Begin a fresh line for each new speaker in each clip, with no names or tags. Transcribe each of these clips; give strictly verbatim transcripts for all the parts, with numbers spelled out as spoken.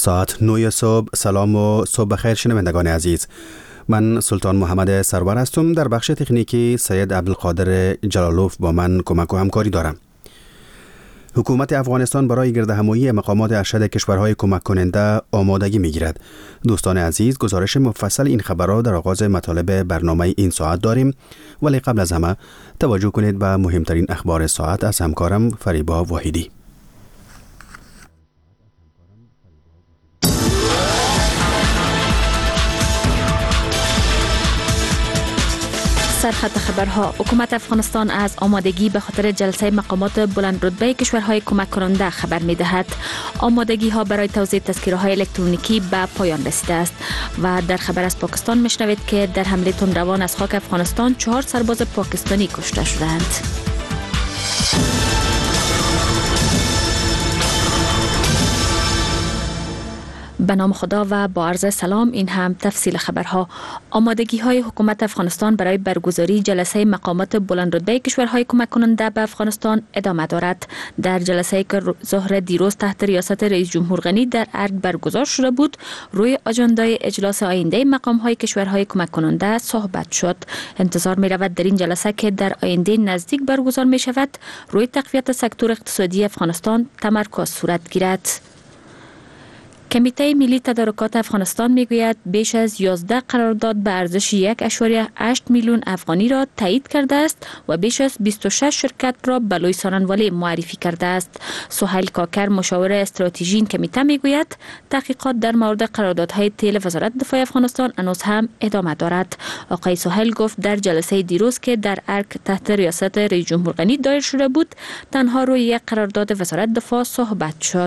ساعت نه صبح. سلام و صبح بخیر شنوندگان عزیز. من سلطان محمد سرور هستم. در بخش تکنیکی سید عبدالقادر جلالوف با من کمک و همکاری دارم. حکومت افغانستان برای گردهمایی مقامات ارشد کشورهای کمک کننده آمادگی میگیرد. دوستان عزیز، گزارش مفصل این خبرها در آغاز مطالب برنامه این ساعت داریم، ولی قبل از همه توجه کنید به مهمترین اخبار ساعت از همکارم فریبا واحدی.
سرخط خبرها: حکومت افغانستان از آمادگی به خاطر جلسه مقامات بلند رتبه کشورهای کمک کننده خبر می دهد. آمادگی ها برای توزیع تذکره های الکترونیکی به پایان رسیده است. و در خبر از پاکستان می شنوید که در حمله تندروان از خاک افغانستان چهار سرباز پاکستانی کشته شدند. به نام خدا و با عرض سلام. این هم تفصیل خبرها. آمادگی های حکومت افغانستان برای برگزاری جلسه مقامات بلند رتبه کشورهای کمک کننده به افغانستان ادامه دارد. در جلسه که ظهر دیروز تحت ریاست رئیس جمهور غنی در ارگ برگزار شده بود، روی آژاندای اجلاس آینده مقام های کشورهای کمک کننده صحبت شد. انتظار می رود در این جلسه که در آینده نزدیک برگزار می شود، روی تقویت سکتور اقتصادی افغانستان تمرکز صورت گیرد. کمیته ملی تدارکات افغانستان میگوید بیش از یازده قرارداد به ارزش یک ممیز هشت میلیون افغانی را تایید کرده است و بیش از بیست و شش شرکت را به لوی سارنوالی معرفی کرده است. سهیل کاکر، مشاور استراتژی این کمیته، میگوید تحقیقات در مورد قراردادهای تیل وزارت دفاع افغانستان هنوز هم ادامه دارد. آقای سهیل گفت در جلسه دیروز که در ارگ تحت ریاست رئیس جمهور غنی دایر شده بود، تنها روی یک قرارداد وزارت دفاع صحبت شد.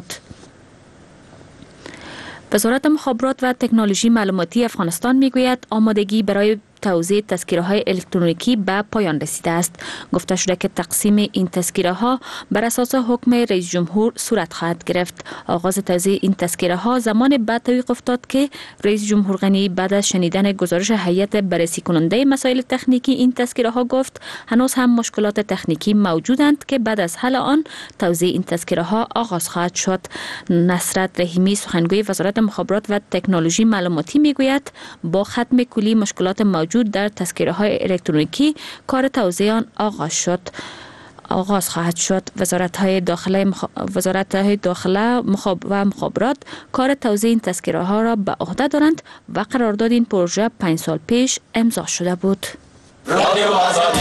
وزارت مخابرات و تکنولوژی معلوماتی افغانستان میگوید آمادگی برای توزیع تذکره های الکترونیکی به پایان رسیده است. گفته شده که تقسیم این تذکره ها بر اساس حکم رئیس جمهور صورت خواهد گرفت. آغاز توزیع این تذکره ها زمان بعد توقیف افتاد که رئیس جمهور غنی بعد از شنیدن گزارش هیئت بررسی کننده مسائل تکنیکی این تذکره ها گفت هنوز هم مشکلات تکنیکی موجودند که بعد از حل آن توزیع این تذکره ها آغاز خواهد شد. نصرت رحیمی، سخنگوی وزارت مخابرات و تکنولوژی معلوماتی، میگوید با ختم کلی مشکلات موجود در تذکره های الکترونیکی کار توزیع آن آغاز شد آغاز خواهد شد. وزارت های داخله مخ... وزارت های داخله مخاب... و مخابرات کار توزیع این تذکره ها را به عهده دارند و قرارداد این پروژه پنج سال پیش امضا شده بود. رادیو آزادی.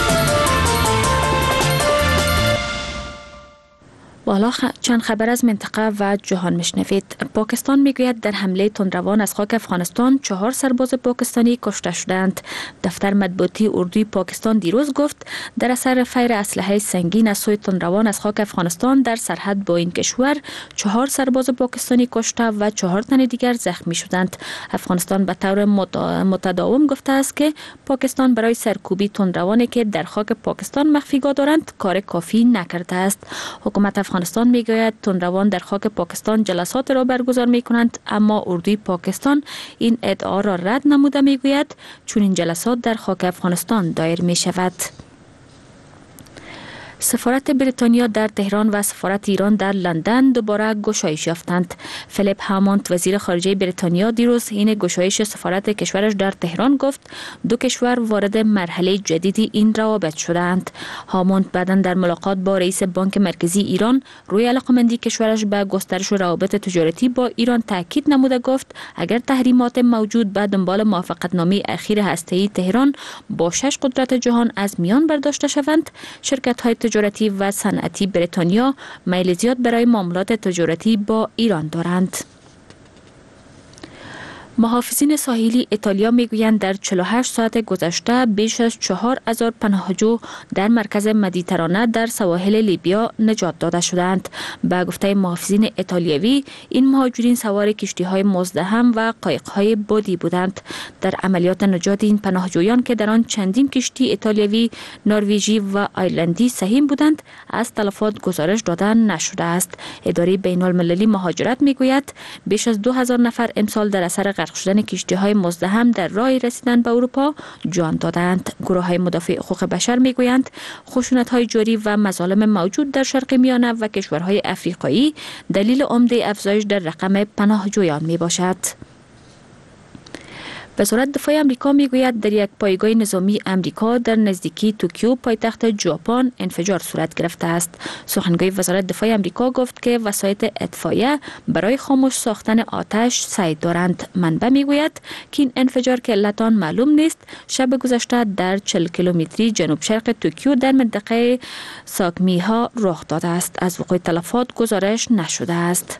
بالا خ... چند خبر از منطقه و جهان میشنوید. پاکستان میگوید در حمله تندروان از خاک افغانستان چهار سرباز پاکستانی کشته شدند. دفتر مطبوعاتی اردوی پاکستان دیروز گفت در اثر فیر اسلحه سنگین از سوی تندروان از خاک افغانستان در سرحد با این کشور چهار سرباز پاکستانی کشته و چهار تن دیگر زخمی شدند. افغانستان به طور متداوم گفته است که پاکستان برای سرکوبی تندروانی که در خاک پاکستان مخفیگاه دارند کار کافی نکرده است. حکومت افغانستان میگوید تندروان در خاک پاکستان جلسات را برگزار می کنند، اما اردوی پاکستان این ادعا را رد نموده میگوید چون این جلسات در خاک افغانستان دایر می شود. سفارت بریتانیا در تهران و سفارت ایران در لندن دوباره گشایش یافتند. فیلیپ هاموند، وزیر خارجه بریتانیا، دیروز این گشایش سفارت کشورش در تهران گفت دو کشور وارد مرحله جدیدی این روابط شدند. هاموند بعداً در ملاقات با رئیس بانک مرکزی ایران روی علاقه‌مندی کشورش به گسترش روابط تجارتی با ایران تاکید نموده گفت اگر تحریمات موجود به دنبال موافقتنامه اخیر هسته‌ای تهران با شش قدرت جهان از میان برداشته شوند، شرکت‌های تجارتی و صنعتی بریتانیا میل زیاد برای معاملات تجارتی با ایران دارند. محافظین ساحلی ایتالیا میگویند در چهل و هشت ساعت گذشته بیش از چهار هزار پناهجو در مرکز مدیترانه در سواحل لیبیا نجات داده شدند. به گفته محافظین ایتالیایی این مهاجرین سوار کشتی‌های مزدحم و قایق‌های بادی بودند. در عملیات نجات این پناهجویان که در آن چندین کشتی ایتالیایی، نروژی و آیرلندی سهیم بودند، از تلفات گزارش داده نشده است. اداره بین‌المللی مهاجرت میگوید بیش از دو هزار نفر امسال در اثر غرق شدن کشتی‌های مزدحم در راه رسیدن به اروپا جان دادند. گروه‌های مدافع حقوق بشر می‌گویند خشونت‌های جاری و مظالم موجود در شرق میانه و کشورهای افریقایی دلیل عمده افزایش در رقم پناهجویان میباشد. وزارت دفاع امریکا میگوید در یک پایگاه نظامی امریکا در نزدیکی توکیو پایتخت ژاپن انفجار صورت گرفته است. سخنگوی وزارت دفاع امریکا گفت که وسایط اطفائیه برای خاموش ساختن آتش سعی دارند. منبع میگوید که این انفجار که علت آن معلوم نیست شب گذشته در چهل کیلومتری جنوب شرق توکیو در منطقه ساکمیها رخ داده است. از وقوع تلفات گزارش نشده است.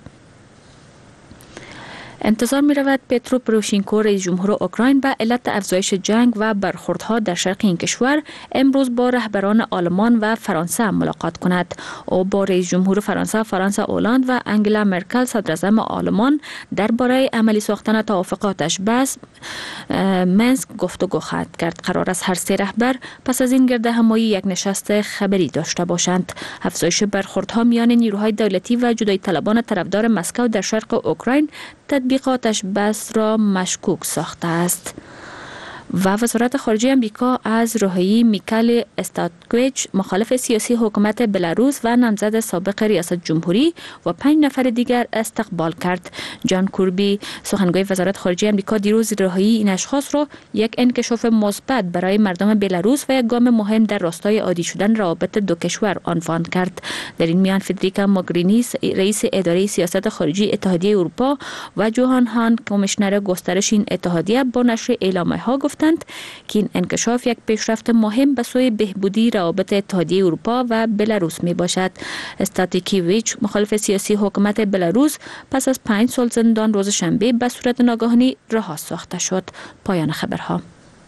انتظار می رود پترو پروشینکو رئیس جمهور اوکراین به علت افزایش جنگ و برخوردها در شرق این کشور امروز با رهبران آلمان و فرانسه ملاقات کند. او با رئیس جمهور فرانسه فرانس اولاند و انگلا مرکل صدراعظم آلمان درباره عملی ساختن توافقاتش بس منسک گفتگو خواهد کرد. قرار است هر سه رهبر پس از این گرد همایی یک نشست خبری داشته باشند. افزایش برخوردها میان نیروهای دولتی و جدایی طلبان طرفدار مسکو در شرق اوکراین تطبیقاتش بس را مشکوک ساخته است. و وزارت خارجه امریکا از رهایی میکل استاتکویچ مخالف سیاسی حکومت بلاروس و نامزد سابق ریاست جمهوری و پنج نفر دیگر استقبال کرد. جان کوربی سخنگوی وزارت خارجه امریکا دیروز رهایی این اشخاص را یک انکشاف مثبت برای مردم بلاروس و یک گام مهم در راستای عادی شدن روابط دو کشور عنوان کرد. در این میان فدریکا موگرینی رئیس اداره سیاست خارجی اتحادیه اروپا و جوهان هان کمیشنر گسترش این اتحادیه با نشر اعلامیه‌ها گفتند که این انکشاف یک پیشرفت مهم به سوی بهبودی روابط اتحادیه اروپا و بلاروس می باشد. استاتیکیویچ مخالف سیاسی حکومت بلاروس پس از پنج سال زندان روز شنبه به صورت ناگهانی رها ساخته شد. پایان خبرها.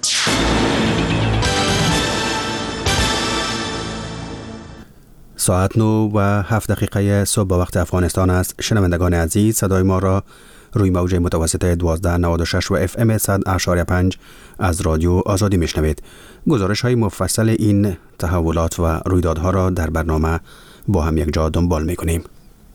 ساعت نو و هفت دقیقه صبح به وقت افغانستان است. شنوندگان عزیز، صدای ما را روی موج متوسط دوازده نود و شش و اف ام صد اشاری پنج از رادیو آزادی میشنوید. گزارش های مفصل این تحولات و رویدادها را در برنامه با هم یک جا دنبال میکنیم.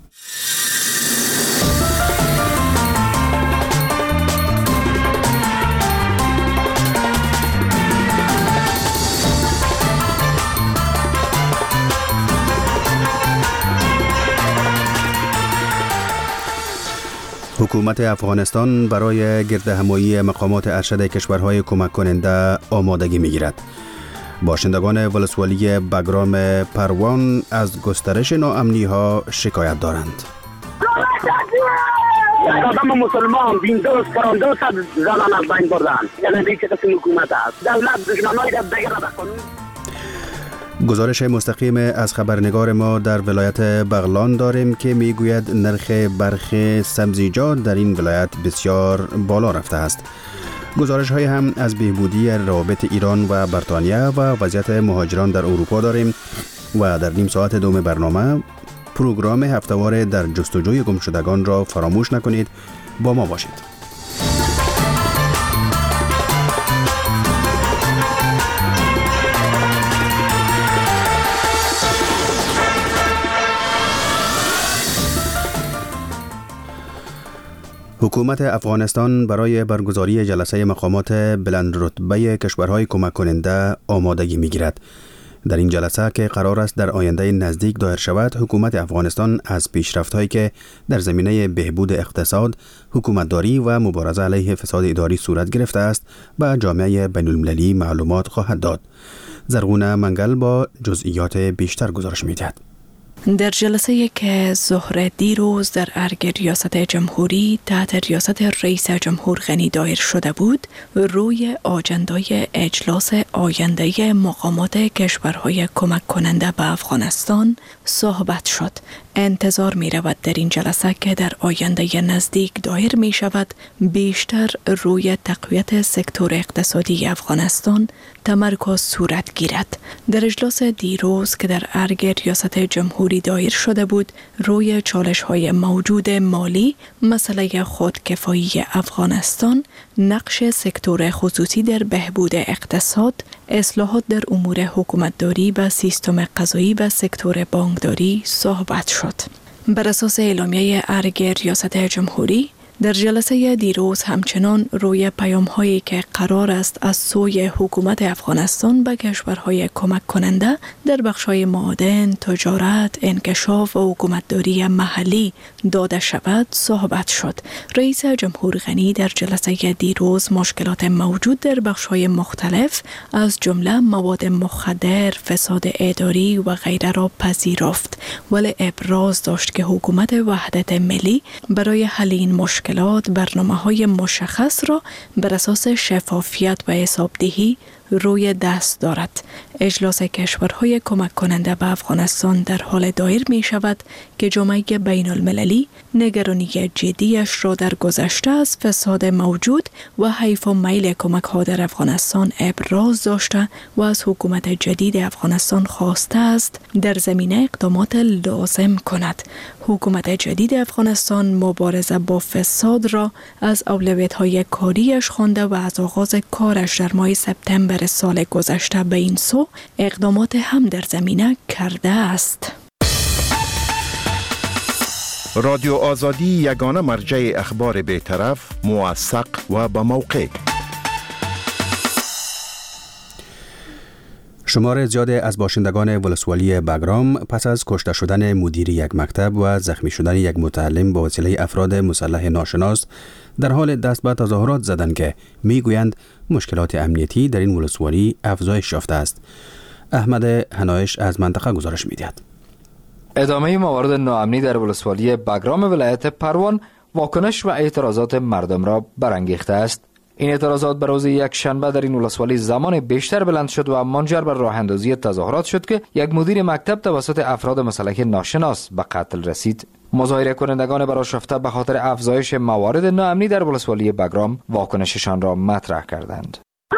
حکومت افغانستان برای گردهمایی مقامات ارشد کشورهای کمک کننده آمادگی میگیرد. باشندگان ولسوالی بگرام پروان از گسترش ناامنی ها شکایت دارند.
آدم مسلمان دیندوست قراندوست زنان از بین بردن. یعنی دیگه قسم حکومت است. دولت دشمنای دیگر را بکنن.
گزارش مستقیم از خبرنگار ما در ولایت بغلان داریم که میگوید نرخ برخی سبزیجات در این ولایت بسیار بالا رفته است. گزارش های هم از بهبودی روابط ایران و بریتانیا و وضعیت مهاجران در اروپا داریم و در نیم ساعت دوم برنامه پروگرام هفتهوار در جستجوی گمشدگان را فراموش نکنید. با ما باشید. حکومت افغانستان برای برگزاری جلسه مقامات بلند رتبه کشورهای کمک کننده آمادگی می‌گیرد. در این جلسه که قرار است در آینده نزدیک دایر شود، حکومت افغانستان از پیشرفت‌هایی که در زمینه بهبود اقتصاد، حکومتداری و مبارزه علیه فساد اداری صورت گرفته است به جامعه بین‌المللی معلومات خواهد داد. زرغونه منگل با جزئیات بیشتر گزارش می‌دهد.
در جلسه که ظهر دیروز در ارگ ریاست جمهوری تحت ریاست رئیس جمهور غنی دایر شده بود، روی آجندای اجلاس آینده مقامات کشورهای کمک کننده به افغانستان صحبت شد. انتظار می رود در این جلسه که در آینده نزدیک دایر می شود بیشتر روی تقویت سکتور اقتصادی افغانستان تمرکز صورت گیرد. در اجلاس دیروز که در ارگ ریاست جمهوری دایر شده بود، روی چالش های موجود مالی، مسئله خودکفایی افغانستان، نقش سکتور خصوصی در بهبود اقتصاد، اصلاحات در امور حکومتداری و سیستم قضایی و سکتور بانکداری صحبت شد. بر اساس اعلامیه ارگ ریاست جمهوری، در جلسه دیروز همچنان روی پیام هایی که قرار است از سوی حکومت افغانستان به کشورهای کمک کننده در بخش‌های معادن، تجارت، انکشاف و حکومتداری محلی داده شود صحبت شد. رئیس جمهور غنی در جلسه دیروز مشکلات موجود در بخش‌های مختلف از جمله مواد مخدر، فساد اداری و غیره را پذیرفت، ولی ابراز داشت که حکومت وحدت ملی برای حل این مشکلات برنامه‌های مشخص را بر اساس شفافیت و حسابدهی روی دست دارد. اجلاس کشورهای کمک کننده به افغانستان در حال دایر می شود که جامعه بین المللی نگرانی جدیش را در گذشته از فساد موجود و حیف و میل کمک ها در افغانستان ابراز داشته و از حکومت جدید افغانستان خواسته است در زمینه اقدامات لازم کند. حکومت جدید افغانستان مبارزه با فساد را از اولویت های کاریش خوانده و از آغاز کارش در ماه سپتامبر سال گذشته به این سو اقدامات هم در زمینه کرده است.
رادیو آزادی یگانه مرجع اخبار بی‌طرف، موثق و با موقع.
شمار زیاد از باشندگان ولسوالی بگرام پس از کشته شدن مدیر یک مکتب و زخمی شدن یک متعلم با وسیله افراد مسلح ناشناس در حال دست به تظاهرات زدند که میگویند مشکلات امنیتی در این ولسوالی افزایش یافته است. احمد هنایش از منطقه گزارش می‌دهد.
ادامه موارد ناامنی در ولسوالی بگرام ولایت پروان واکنش و اعتراضات مردم را برانگیخته است. این اعتراضات به روز یک شنبه در این ولسوالی زمان بیشتر بلند شد و منجر به راه اندازی تظاهرات شد که یک مدیر مکتب توسط افراد مسلح ناشناس به قتل رسید. مظاهره کنندگان برآشفته به خاطر افزایش موارد ناامنی در ولسوالی بگرام واکنششان را مطرح کردند.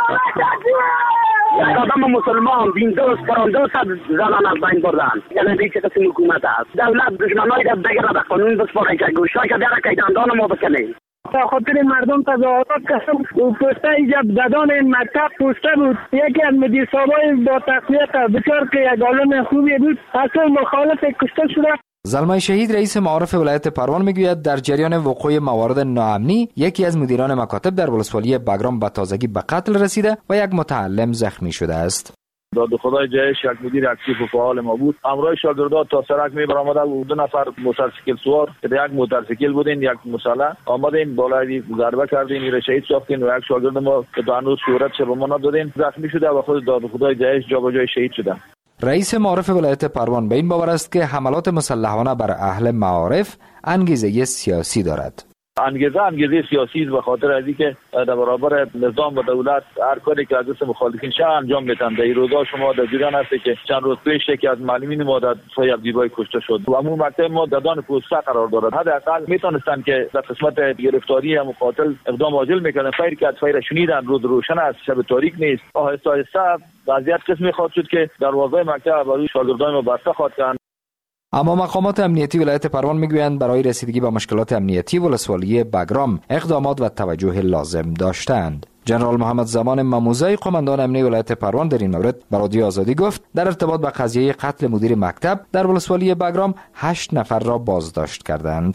آدم مسلمان بیندوز پراندوز زنان از بین بردن. یعنی دیگه چه قسم حکومت است. دولت دشمنای در دیگر به قانون بسپاره که گوشای که در که دندان ما بکنه.
به خاطر مردم تظاهرات کردم و پوسته ایجاب زدان این مکتب پوسته بود. یکی از مدیر صاحبای با تقویت بسیار که یک عالم خوبی بود اصلا مخالف کشته شده.
زلمه شهید رئیس معارف ولایت پروان میگوید در جریان وقوع موارد ناامنی یکی از مدیران مکاتب در ولسوالی بگرام به تازگی به قتل رسیده و یک متعلم زخمی شده است.
داد خدای جایش یک مدیر اکتیو و فعال ما بود. همراه شاگردان تا سرک می برآمده و دو نفر موتورسیکل سوار که یک موتورسیکل بودین یک مسلح آمدین بالای ضربه کردین میره شهید ساختین و یک شاگرد ما که دانو صورت شب ما دادین زخمی شده و خود داد خدای جایش جابجای شهید شده.
رئیس معارف ولایت پروان به این باور است که حملات مسلحانه بر اهل معارف انگیزه سیاسی دارد.
انگیزه انگیزه سیاسی به خاطر از اینکه در برابر نظام و دولت هر کاری که از دست مخالفین شاه انجام میدن. در این روزا شما در جریان هستی که چند روز پیش که از معلمین ما در سایه دیبای کشته شد و همون مکتب ما در دان پوسته قرار دارد. حداقل میتونستن که در قسمت گرفتاری هم قاتل اقدام عاجل میکردن. خیر که خیر شنیدن روز روشن است شب تاریک نیست. آهسته آهسته وضعیت قسمی خواهد شد که دروازه مکتب برای شاگردان ما بسته خواهد کرد.
اما مقامات امنیتی ولایت پروان میگویند برای رسیدگی به مشکلات امنیتی ولسوالی بگرام اقدامات و توجه لازم داشتند. جنرال محمد زمان مموزه قماندان امنیتی ولایت پروان در این مورد به رادیو آزادی گفت در ارتباط به قضیه قتل مدیر مکتب در ولسوالی بگرام هشت نفر را بازداشت کردند.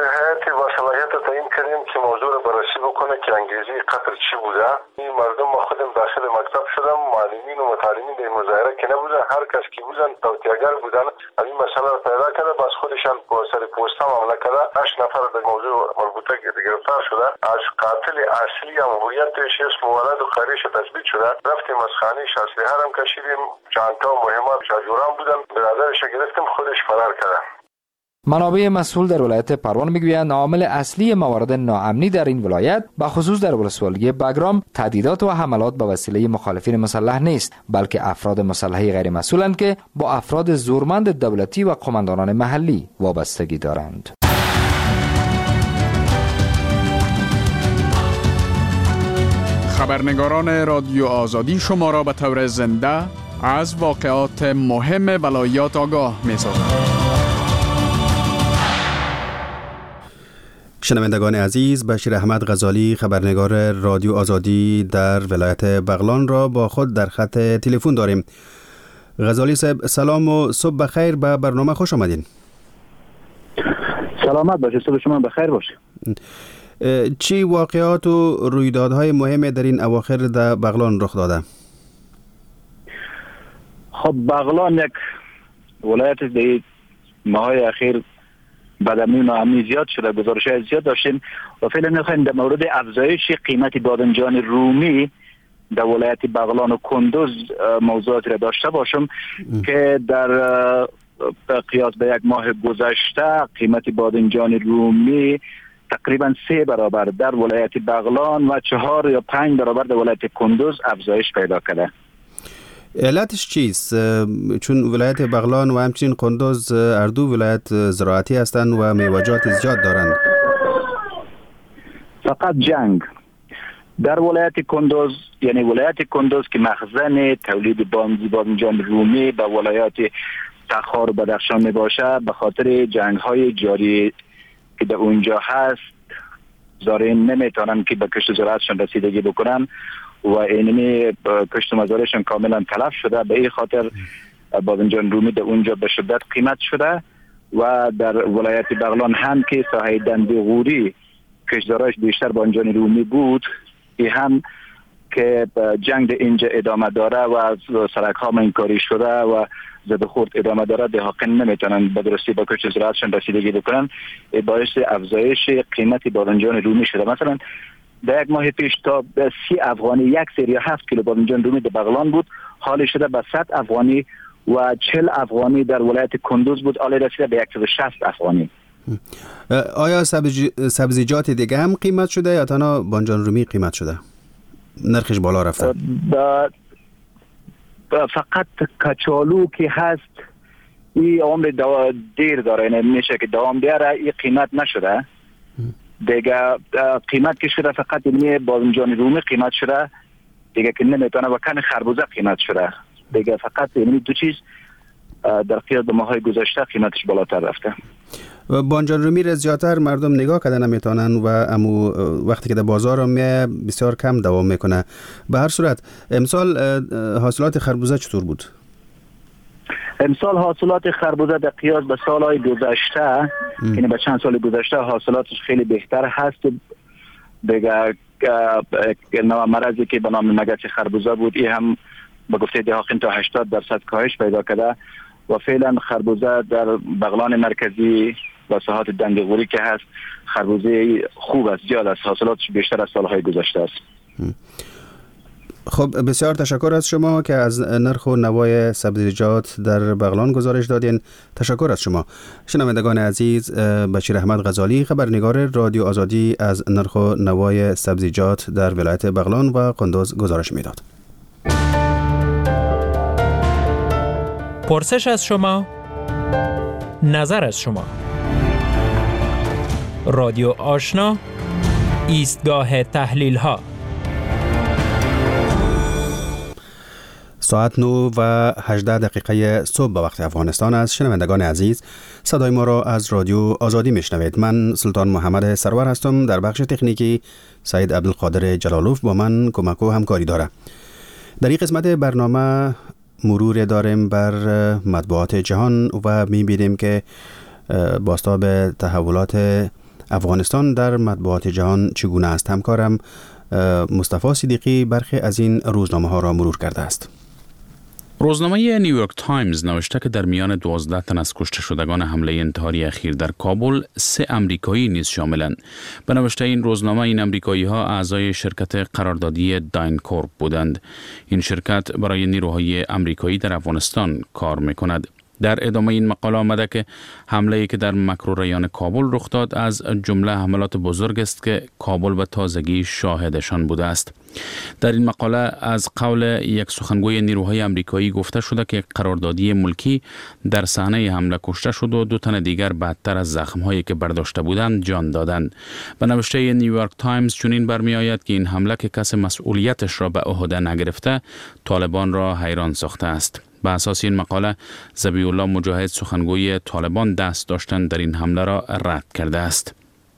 موضوع رو بررسی بکنه که انگیزه قتل چی بوده. این مردم ما خودم داخل مکتب شدم، معلمین و متعلمین در مظاهره که نبودن، هر کس که بودن توطئه‌گر بودن. این مسئله رو پیدا کرده بس خودشان با سر پوسته معامله کرده. هشت نفر در موضوع مربوطه گرفتار شده. از قاتل اصلی هم هویتش اسم و ولد و قریش تثبیت شده. رفتیم از خانه‌اش اسلحه هم کشیدیم، چندتا مهمات شاجوران بودن، برادرش گرفتیم خودش فرار کرده.
منابع مسئول در ولایت پروان میگویند عامل اصلی موارد ناامنی در این ولایت به خصوص در ولسوالی بگرام تهدیدات و حملات به وسیله مخالفین مسلح نیست، بلکه افراد مسلح غیر مسئولند که با افراد زورمند دولتی و قماندانان محلی وابستگی دارند.
خبرنگاران رادیو آزادی شما را به طور زنده از واقعات مهم ولایات آگاه می‌سازند.
شنوندگان عزیز، بشیر احمد غزالی خبرنگار رادیو آزادی در ولایت بغلان را با خود در خط تلفن داریم. غزالی صاحب سلام و صبح بخیر، به برنامه خوش آمدین.
سلامت باشه، صبح شما بخیر باشه.
چی واقعات و رویدادهای مهم در این اواخر در بغلان رخ داده؟
خب بغلان یک ولایت در ماهای اخیر بدمی و ناامنی زیاد شده، گزارش های زیاد داشتیم و فعلا میخوایم در مورد افزایش قیمت بادمجان رومی در ولایت بغلان و کندوز موضوعات را داشته باشم که در قیاس به یک ماه گذشته قیمت بادمجان رومی تقریبا سه برابر در ولایت بغلان و چهار یا پنج برابر در ولایت کندوز افزایش پیدا کرده.
علتش چیست؟ چون ولایت بغلان و همچنین کندوز هر دو ولایت زراعتی هستند و میوه‌جات زیاد دارند.
فقط جنگ در ولایت کندوز، یعنی ولایت کندوز که مخزن تولید بادمجان رومی به ولایات تخار و بدخشان می باشه، به خاطر جنگ های جاری که در اونجا هست زارعین نمیتونن که به کشت زراعتشان رسیدگی بکنن و اینمی کشت مزارعشان کاملا تلف شده. به این خاطر بادمجان رومی در اونجا به شدت قیمت شده و در ولایت بغلان هم که ساحه دندغوری کشتزارعش بیشتر بادمجان رومی بود، این هم که جنگ اینجا ادامه داره و سرک ها منکاری شده و زد خورد ادامه داره، دهاقین نمیتونن به درستی با کشت زراعتشان رسیدگی بکنن، باعث افزایش قیمت بادمجان رومی شده. مثلا در یک ماه پیش تا به سی افغانی یک سری یا هفت کیلو بادمجان رومی در بغلان بود، حال شده به صد افغانی و چهل افغانی در ولایت کندوز بود، حال رسیده به صد و شصت افغانی.
آیا سبزیجات دیگه هم قیمت شده یا تنها بادمجان رومی قیمت شده؟ نرخش بالا رفته؟
فقط کچالو که هست این عمر دیر داره، یعنی میشه که دوام بیاره، این قیمت نشده دیگه. قیمت که شده فقط این بادمجان رومی قیمت شده دیگه که نمیتونه و کن خربوزه قیمت شده دیگه. فقط این دو چیز در قیاس به ماهای گذشته قیمتش بالاتر رفته.
بادمجان رومی را زیادتر مردم نگاه کرده نمیتونن و امو وقتی که در بازار هم میه بسیار کم دوام میکنه. به هر صورت امسال حاصلات خربوزه چطور بود؟
امسال حاصلات خربوزه در قیاس به سالهای گذشته، یعنی به چند سال گذشته حاصلاتش خیلی بهتر هست دیگه. نوع مرضی که به نام مگس خربوزه بود، این هم به گفته دهاقین تا هشتاد درصد کاهش پیدا کرده و فعلا خربوزه در بغلان مرکزی و ساحات دندغوری که هست خربوزه خوب است، زیاد است، حاصلاتش بیشتر از سالهای گذشته است.
خب بسیار تشکر از شما که از نرخ و نوای سبزیجات در بغلان گزارش دادین. تشکر از شما. شنوندگان عزیز، بشیر احمد غزالی خبرنگار رادیو آزادی از نرخ و نوای سبزیجات در ولایت بغلان و کندوز گزارش میداد.
پرسش از شما، نظر از شما. رادیو آشنا، ایستگاه تحلیل ها.
ساعت نه و هجده دقیقه صبح به وقت افغانستان است. شنوندگان عزیز، صدای ما را از رادیو آزادی میشنوید. من سلطان محمد سرور هستم. در بخش تکنیکی سید عبدالقادر جلالوف با من کمک و همکاری داره. در این قسمت برنامه مرور داریم بر مطبوعات جهان و می‌بینیم که بازتاب تحولات افغانستان در مطبوعات جهان چگونه است. همکارم مصطفی صدیقی برخی از این روزنامه ها را مرور کرده است.
روزنامه نیویورک تایمز نوشته که در میان دوازده تن از کشته شدگان حمله انتحاری اخیر در کابل سه امریکایی نیز شاملند. به نوشته این روزنامه این امریکایی ها اعضای شرکت قراردادی داینکورپ بودند. این شرکت برای نیروهای امریکایی در افغانستان کار میکند. در ادامه این مقاله آمده که حمله‌ای که در مکروریان کابل رخ داد از جمله حملات بزرگ است که کابل به تازگی شاهدشان بوده است. در این مقاله از قول یک سخنگوی نیروهای آمریکایی گفته شده که قراردادی ملکی در صحنه حمله کشته شد و دو تن دیگر بدتر از زخم‌هایی که برداشته بودند جان دادند. به نوشته نیویورک تایمز چنین برمی‌آید که این حمله که کس مسئولیتش را به عهده نگرفته طالبان را حیران ساخته است. به اساس این مقاله ذبیح الله مجاهد سخنگوی طالبان دست داشتن در این حمله را رد کرده است.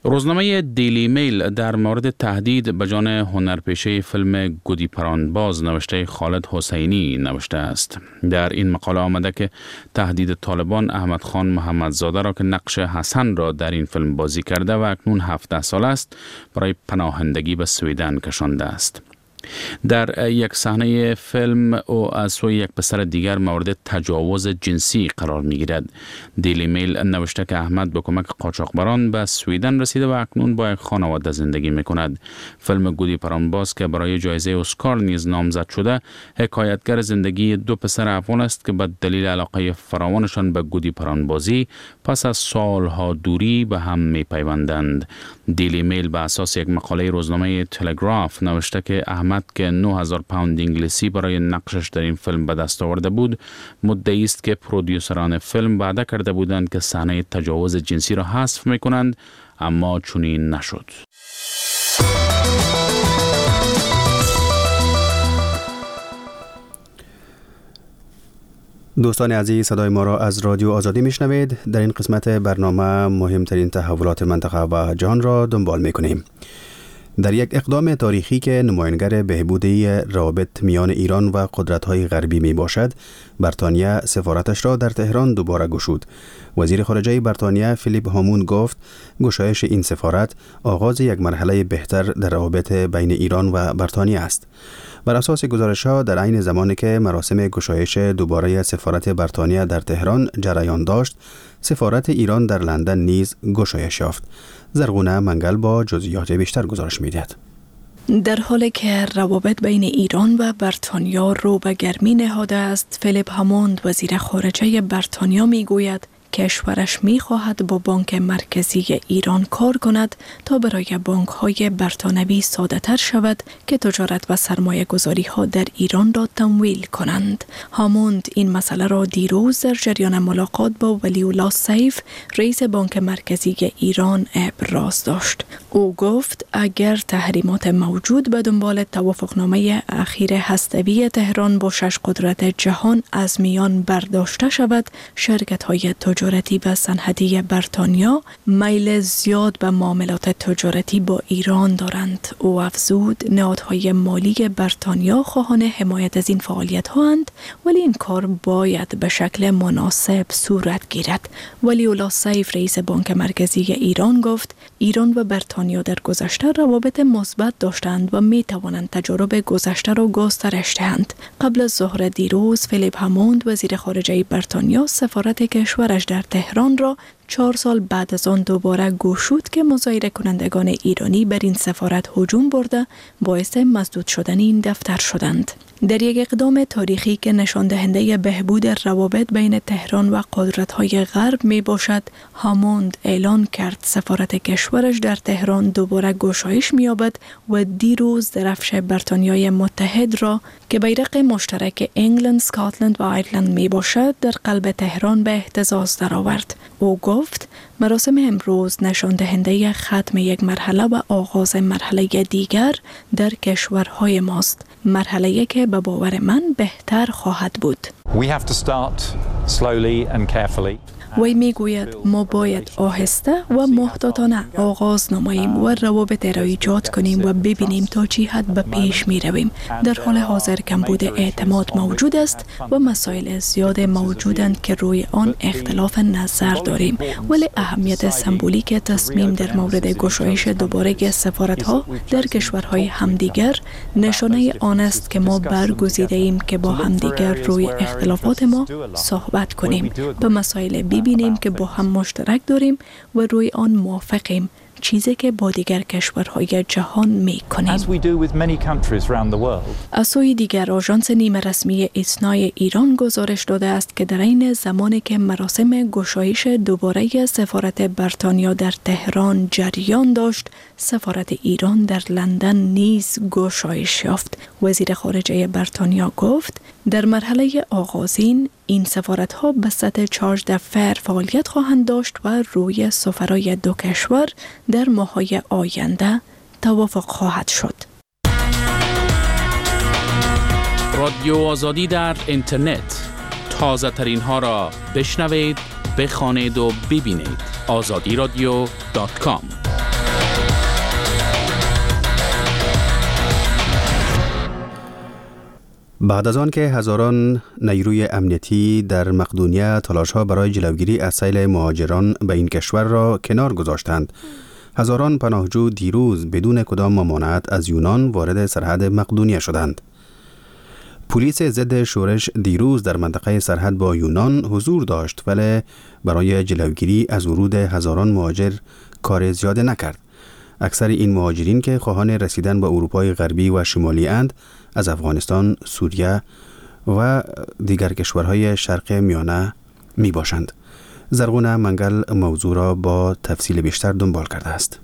روزنامه دیلی میل در مورد تهدید به جان هنرپیشه فیلم گودی پرانباز نوشته خالد حسینی نوشته است. در این مقاله آمده که تهدید طالبان احمد خان محمدزاده را که نقش حسن را در این فیلم بازی کرده و اکنون هفده سال است برای پناهندگی به سویدن کشانده است. در یک صحنه فیلم او از سوی یک پسر دیگر مورد تجاوز جنسی قرار می گیرد. دیلی میل نوشته که احمد به کمک قاچاقبران به سویدن رسیده و اکنون با یک خانواده زندگی می کند. فیلم گودی پرانباز که برای جایزه اسکار نیز نامزد شده، حکایتگر زندگی دو پسر افغان است که به دلیل علاقه فراوانشان به گودی پرانبازی پس از سالها دوری به هم می پیوندند. دیلی میل به اساس یک مقاله روزنامه تلگراف نوشته که احمد که نه هزار پوند انگلیسی برای نقشش در این فیلم به دست آورده بود، مدعی است که پرودیوسران فیلم وعده کرده بودند که صحنه تجاوز جنسی را حذف می‌کنند، اما چنین نشد.
دوستان عزیز، صدای ما را از رادیو آزادی میشنوید. در این قسمت برنامه مهمترین تحولات منطقه و جهان را دنبال میکنیم. در یک اقدام تاریخی که نمایانگر بهبودی روابط میان ایران و قدرت‌های غربی می باشد، بریتانیا سفارتش را در تهران دوباره گشود. وزیر خارجه بریتانیا فیلیپ هاموند گفت گشایش این سفارت آغاز یک مرحله بهتر در روابط بین ایران و بریتانیا است. بر اساس گزارش‌ها در عین زمانی که مراسم گشایش دوباره سفارت بریتانیا در تهران جریان داشت، سفارت ایران در لندن نیز گشایش یافت. زرغونه منگل با جزئیات بیشتر گزارش می‌دهد.
در حالی که روابط بین ایران و بریتانیا رو به گرمی نهاده است، فیلیپ هاموند وزیر خارجه بریتانیا میگوید کشورش می‌خواهد با بانک مرکزی ایران کار کند تا برای بانک‌های بریتانوی ساده‌تر شود که تجارت و سرمایه‌گذاری‌ها در ایران را تمویل کنند. هاموند این مسئله را دیروز در جریان ملاقات با ولی‌الله سیف، رئیس بانک مرکزی ایران، ابراز داشت. او گفت اگر تحریمات موجود به دنبال توافقنامه اخیر هسته‌ای تهران با شش قدرت جهان از میان برداشته شود، شرکت‌های تجارتی و صنعتی بریتانیا میل زیاد به معاملات تجارتی با ایران دارند. او افزود نهادهای مالی بریتانیا خواهان حمایت از این فعالیت‌ها اند، ولی این کار باید به شکل مناسب صورت گیرد. ولی‌الله سیف، رئیس بانک مرکزی ایران، گفت ایران و بریتانیا در گذشته روابط مثبت داشتند و می توانند تجارب گذشته را گسترش دهند. قبل از ظهر دیروز فیلیپ هاموند، وزیر خارجه بریتانیا، سفارت کشورش در تهران را چهار سال بعد از آن دوباره گشود که مظاهره کنندگان ایرانی بر این سفارت هجوم برده باعث مسدود شدن این دفتر شدند. در یک اقدام تاریخی که نشان دهنده بهبود روابط بین تهران و قدرت‌های غرب می باشد، هاموند اعلان کرد سفارت کشورش در تهران دوباره گشایش می‌یابد و دیروز درفش بریتانیای متحد را که بیرق مشترک انگلند، اسکاتلند و آیرلند می باشد در قلب تهران به اهتزاز درآورد. او گفت مراسم امروز نشان دهنده ختم یک مرحله و آغاز مرحله دیگر در کشورهای ماست، مرحله‌ای که به باور من بهتر خواهد بود.
We have to start slowly and carefully.
وی میگوید ما باید آهسته و محتاطانه آغاز نماییم و روابط را ایجاد کنیم و ببینیم تا چی حد به پیش می رویم. در حال حاضر کمبود اعتماد موجود است و مسائل زیاد موجودند که روی آن اختلاف نظر داریم، ولی اهمیت سمبولیک تصمیم در مورد گشایش دوباره سفارت‌ها در کشورهای همدیگر نشانه آن است که ما برگزیده ایم که با همدیگر روی اختلافات ما صحبت کنیم، به مسائل ببینیم که با هم مشترک داریم و روی آن موافقیم، چیزی که با دیگر کشورهای جهان می کنیم. از سوی دیگر آژانس نیمه رسمی ایسنای ایران گزارش داده است که در این زمانی که مراسم گشایش دوباره سفارت بریتانیا در تهران جریان داشت، سفارت ایران در لندن نیز گشایش یافت. وزیر خارجه بریتانیا گفت در مرحله آغازین این سفارت‌ها به سطح چارج دفر فعالیت خواهند داشت و روی سفرای دو کشور در ماه‌های آینده توافق خواهد شد.
رادیو آزادی در اینترنت، تازه ترین ها را بشنوید، بخوانید و ببینید. آزادی رادیو دات کام
بعد از آن که هزاران نیروی امنیتی در مقدونیه تلاش‌ها برای جلوگیری از سیل مهاجران به این کشور را کنار گذاشتند، هزاران پناهجو دیروز بدون کدام ممانعت از یونان وارد سرحد مقدونیه شدند. پلیس ضد شورش دیروز در منطقه سرحد با یونان حضور داشت، ولی برای جلوگیری از ورود هزاران مهاجر کار زیاده نکرد. اکثر این مهاجرین که خواهان رسیدن به اروپای غربی و شمالی اند، از افغانستان، سوریه و دیگر کشورهای شرق میانه می باشند. زرغونه منگل موضوع را با تفصیل بیشتر دنبال کرده است.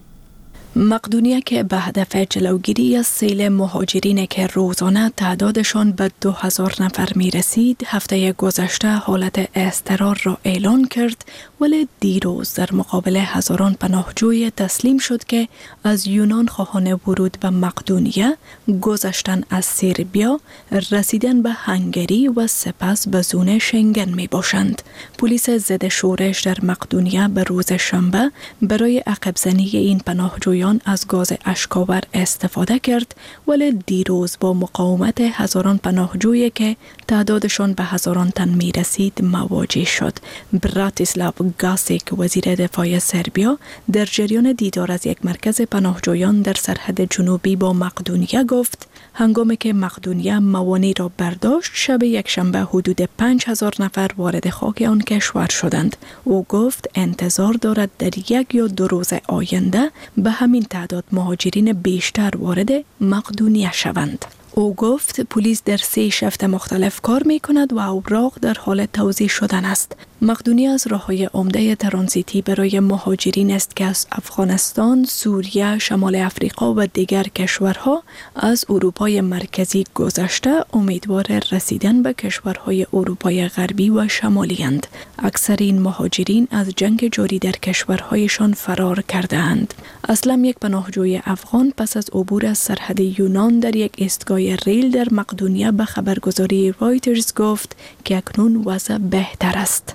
مقدونیه که به هدف جلوگیری از سیل مهاجرین که روزانه تعدادشان به دو هزار نفر می رسید، هفته گذشته حالت اضطرار را اعلان کرد، ولی دیروز در مقابل هزاران پناهجوی تسلیم شد که از یونان خواهان ورود به مقدونیه، گذشتن از سربیا، رسیدن به هنگری و سپس به زون شنگن می باشند. پلیس ضد شورش در مقدونیه به روز شنبه برای عقب زنی این پناهجویان از گاز اشک‌آور استفاده کرد، ولی دیروز با مقاومت هزاران پناهجویی که تعدادشان به هزاران تن می رسید مواجه شد. براتیسلاو گاسیک، وزیر دفاع سربیا، در جریان دیدار از یک مرکز پناهجویان در سرحد جنوبی با مقدونیه گفت هنگامی که مقدونیه موانع را برداشت، شب یک شنبه حدود پنج هزار نفر وارد خاک آن کشور شدند. او گفت انتظار دارد در یک یا دو روز آینده به همین تعداد مهاجرین بیشتر وارد مقدونیه شوند. او گفت پلیس در سه شفت مختلف کار می کند و اوراق در حال توزیع شدن است. مقدونیه از راه‌های عمده ترانزیتی برای مهاجرین است که از افغانستان، سوریه، شمال افریقا و دیگر کشورها از اروپای مرکزی گذشته امیدوار رسیدن به کشورهای اروپای غربی و شمالی اند. اکثر این مهاجرین از جنگ جاری در کشورهایشان فرار کرده اند. اصلا یک پناهجوی افغان پس از عبور از سرحد یونان در یک ایستگاه ریل در مقدونیه به خبرگزاری رایترز گفت که اکنون وضع بهتر است.